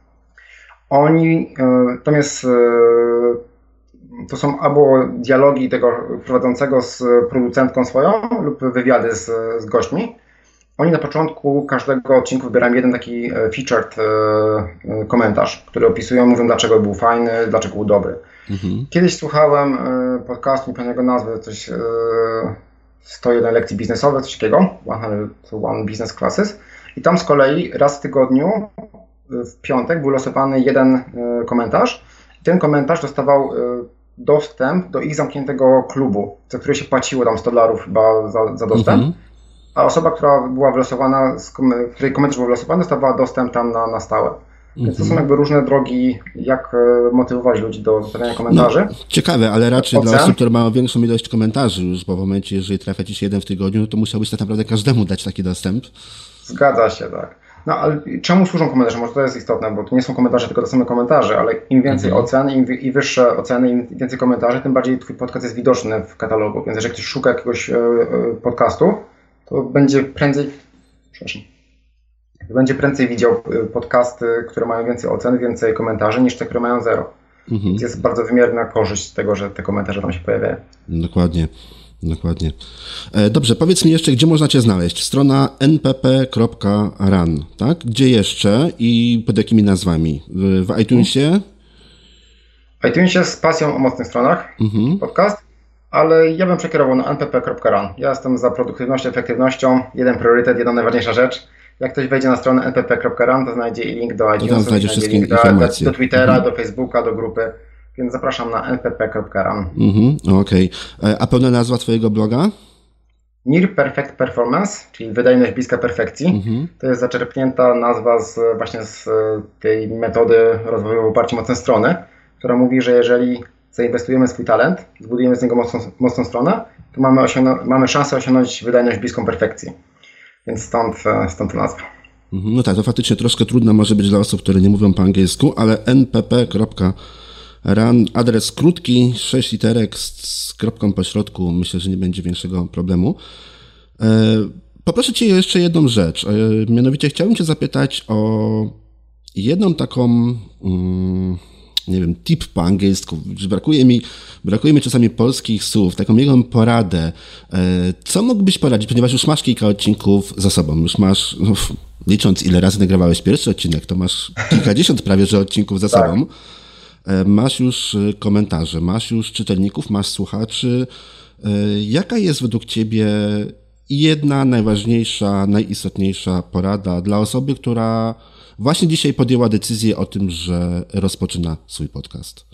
To są albo dialogi tego prowadzącego z producentką swoją lub wywiady z gośćmi. Oni na początku każdego odcinku wybierają jeden taki featured komentarz, który opisują, mówią dlaczego był fajny, dlaczego był dobry. Kiedyś słuchałem podcastu, nie pamiętam jego nazwy, coś 101 lekcji biznesowych, coś takiego, 101 Business Classes. I tam z kolei raz w tygodniu, w piątek, był losowany jeden komentarz. Ten komentarz dostawał dostęp do ich zamkniętego klubu, za który się płaciło tam $100 chyba za dostęp, a osoba, która była wylosowana, której komentarz był wylosowany, dostawała dostęp tam na stałe. Więc to są jakby różne drogi, jak motywować ludzi do zostawiania komentarzy. Ciekawe, ale raczej dla osób, które mają większą ilość komentarzy już, bo w momencie, jeżeli trafia ci się jeden w tygodniu, to musiałbyś tak naprawdę każdemu dać taki dostęp. Zgadza się, tak. No ale czemu służą komentarze? Może to jest istotne, bo to nie są komentarze, tylko to są komentarze, ale im więcej ocen, im wyższe oceny, im więcej komentarzy, tym bardziej twój podcast jest widoczny w katalogu. Więc jeżeli ktoś szuka jakiegoś podcastu, to będzie prędzej widział podcasty, które mają więcej ocen, więcej komentarzy, niż te, które mają 0. Więc jest bardzo wymierna korzyść z tego, że te komentarze tam się pojawiają. Dokładnie. Dobrze, powiedz mi jeszcze, gdzie można Cię znaleźć? Strona npp.run, tak? Gdzie jeszcze i pod jakimi nazwami? W iTunesie? W iTunesie z pasją o mocnych stronach, podcast, ale ja bym przekierował na npp.run. Ja jestem za produktywnością, efektywnością, jeden priorytet, jedna najważniejsza rzecz. Jak ktoś wejdzie na stronę npp.run, to znajdzie i link do iTunesu, znajdzie wszystkie informacje. Do Twittera, do Facebooka, do grupy. Więc zapraszam na npp.run. Okej. A pełna nazwa Twojego bloga? Near Perfect Performance, czyli wydajność bliska perfekcji. To jest zaczerpnięta nazwa właśnie z tej metody rozwoju w oparciu o mocne strony, która mówi, że jeżeli zainwestujemy w swój talent, zbudujemy z niego mocną stronę, to mamy szansę osiągnąć wydajność bliską perfekcji. Więc stąd ta nazwa. No tak, to faktycznie troszkę trudno może być dla osób, które nie mówią po angielsku, ale npp.run, adres krótki, 6 literek z kropką po środku, myślę, że nie będzie większego problemu. Poproszę Cię jeszcze jedną rzecz, mianowicie chciałbym Cię zapytać o jedną taką, nie wiem, tip po angielsku. Brakuje mi czasami polskich słów, taką jedną poradę. Co mógłbyś poradzić, ponieważ już masz kilka odcinków za sobą, już masz, licząc ile razy nagrywałeś pierwszy odcinek, to masz kilkadziesiąt prawie że odcinków za sobą. Masz już komentarze, masz już czytelników, masz słuchaczy. Jaka jest według Ciebie jedna najważniejsza, najistotniejsza porada dla osoby, która właśnie dzisiaj podjęła decyzję o tym, że rozpoczyna swój podcast?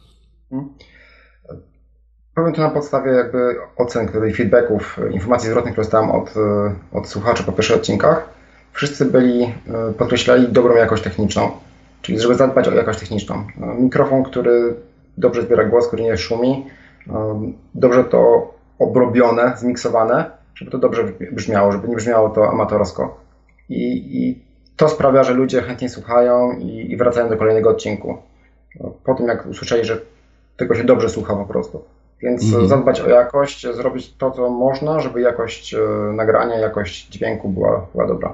Powiem to na podstawie jakby ocen, i feedbacków, informacji zwrotnych, które dostałem od słuchaczy po pierwszych odcinkach. Wszyscy podkreślali dobrą jakość techniczną, czyli żeby zadbać o jakość techniczną. Mikrofon, który dobrze zbiera głos, który nie szumi, dobrze to obrobione, zmiksowane, żeby to dobrze brzmiało, żeby nie brzmiało to amatorsko. I to sprawia, że ludzie chętnie słuchają i wracają do kolejnego odcinku. Po tym, jak usłyszeli, że tego się dobrze słucha po prostu. Więc zadbać o jakość, zrobić to, co można, żeby jakość nagrania, jakość dźwięku była dobra.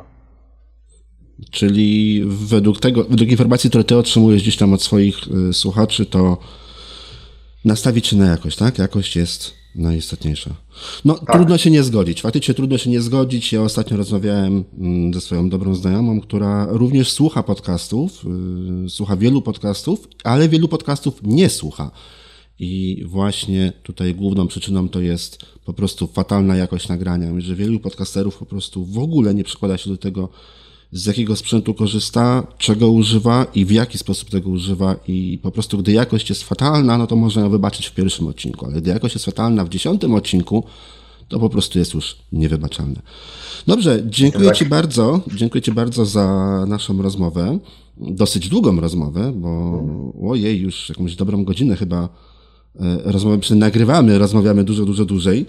Czyli według informacji, które ty otrzymujesz gdzieś tam od swoich słuchaczy, to nastawić się na jakość, tak? Jakość jest najistotniejsza. No, tak. Trudno się nie zgodzić. Faktycznie trudno się nie zgodzić. Ja ostatnio rozmawiałem ze swoją dobrą znajomą, która również słucha podcastów, słucha wielu podcastów, ale wielu podcastów nie słucha. I właśnie tutaj główną przyczyną to jest po prostu fatalna jakość nagrania. Że wielu podcasterów po prostu w ogóle nie przykłada się do tego, z jakiego sprzętu korzysta, czego używa i w jaki sposób tego używa i po prostu gdy jakość jest fatalna, no to można ją wybaczyć w pierwszym odcinku, ale gdy jakość jest fatalna w 10. odcinku, to po prostu jest już niewybaczalne. Dobrze, dziękuję Ci bardzo za naszą rozmowę, dosyć długą rozmowę, bo ojej, już jakąś dobrą godzinę chyba rozmawiamy dużo dłużej.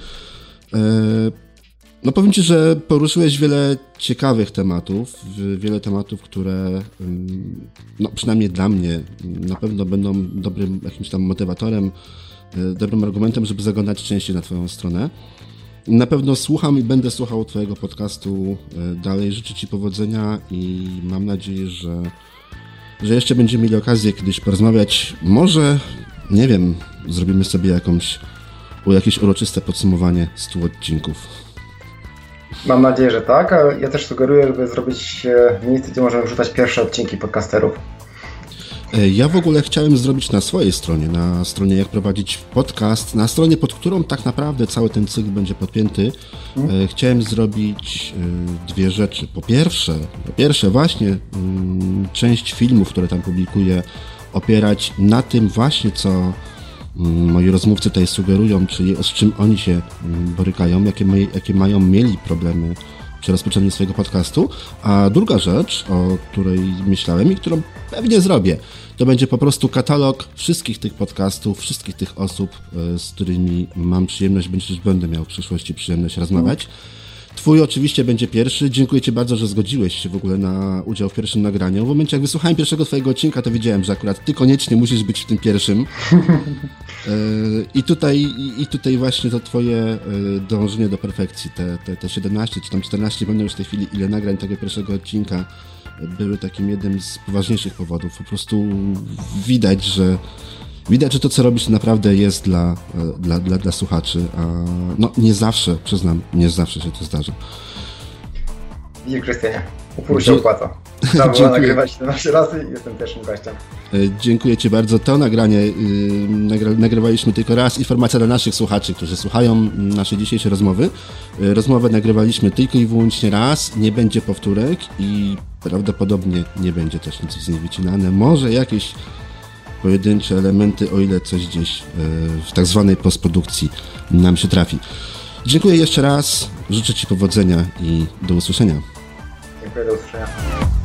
No powiem Ci, że poruszyłeś wiele ciekawych tematów, które no przynajmniej dla mnie na pewno będą dobrym jakimś tam motywatorem, dobrym argumentem, żeby zaglądać częściej na Twoją stronę. Na pewno słucham i będę słuchał Twojego podcastu dalej. Życzę Ci powodzenia i mam nadzieję, że jeszcze będziemy mieli okazję kiedyś porozmawiać. Może, nie wiem, zrobimy sobie jakieś uroczyste podsumowanie 100 odcinków. Mam nadzieję, że tak, a ja też sugeruję, żeby zrobić miejsce, gdzie możemy wrzucać pierwsze odcinki podcasterów. Ja w ogóle chciałem zrobić na swojej stronie, na stronie Jak Prowadzić Podcast, na stronie, pod którą tak naprawdę cały ten cykl będzie podpięty. Chciałem zrobić dwie rzeczy. Po pierwsze właśnie część filmów, które tam publikuję, opierać na tym właśnie, co moi rozmówcy tutaj sugerują, czyli z czym oni się borykają, jakie mieli problemy przy rozpoczęciu swojego podcastu. A druga rzecz, o której myślałem i którą pewnie zrobię, to będzie po prostu katalog wszystkich tych podcastów, wszystkich tych osób, z którymi mam przyjemność, bądź też będę miał w przyszłości przyjemność rozmawiać. Twój oczywiście będzie pierwszy. Dziękuję Ci bardzo, że zgodziłeś się w ogóle na udział w pierwszym nagraniu. W momencie, jak wysłuchałem pierwszego Twojego odcinka, to wiedziałem, że akurat Ty koniecznie musisz być w tym pierwszym. I tutaj właśnie to Twoje dążenie do perfekcji, te 17 czy tam 14, nie pamiętam już w tej chwili, ile nagrań tego pierwszego odcinka, były takim jednym z poważniejszych powodów. Po prostu widać, że to, co robisz, naprawdę jest dla słuchaczy, a no nie zawsze, przyznam, się to zdarza. Widzisz, Krystianie, upór się opłaca. Trzeba było nagrywać 17 razy i jestem pierwszym gościem. Dziękuję Ci bardzo. To nagranie nagrywaliśmy tylko raz. Informacja dla naszych słuchaczy, którzy słuchają naszej dzisiejszej rozmowy. Rozmowę nagrywaliśmy tylko i wyłącznie raz, nie będzie powtórek i prawdopodobnie nie będzie też nic z niej wycinane. Może jakieś pojedyncze elementy, o ile coś gdzieś w tak zwanej postprodukcji nam się trafi. Dziękuję jeszcze raz, życzę Ci powodzenia i do usłyszenia. Dziękuję, do usłyszenia.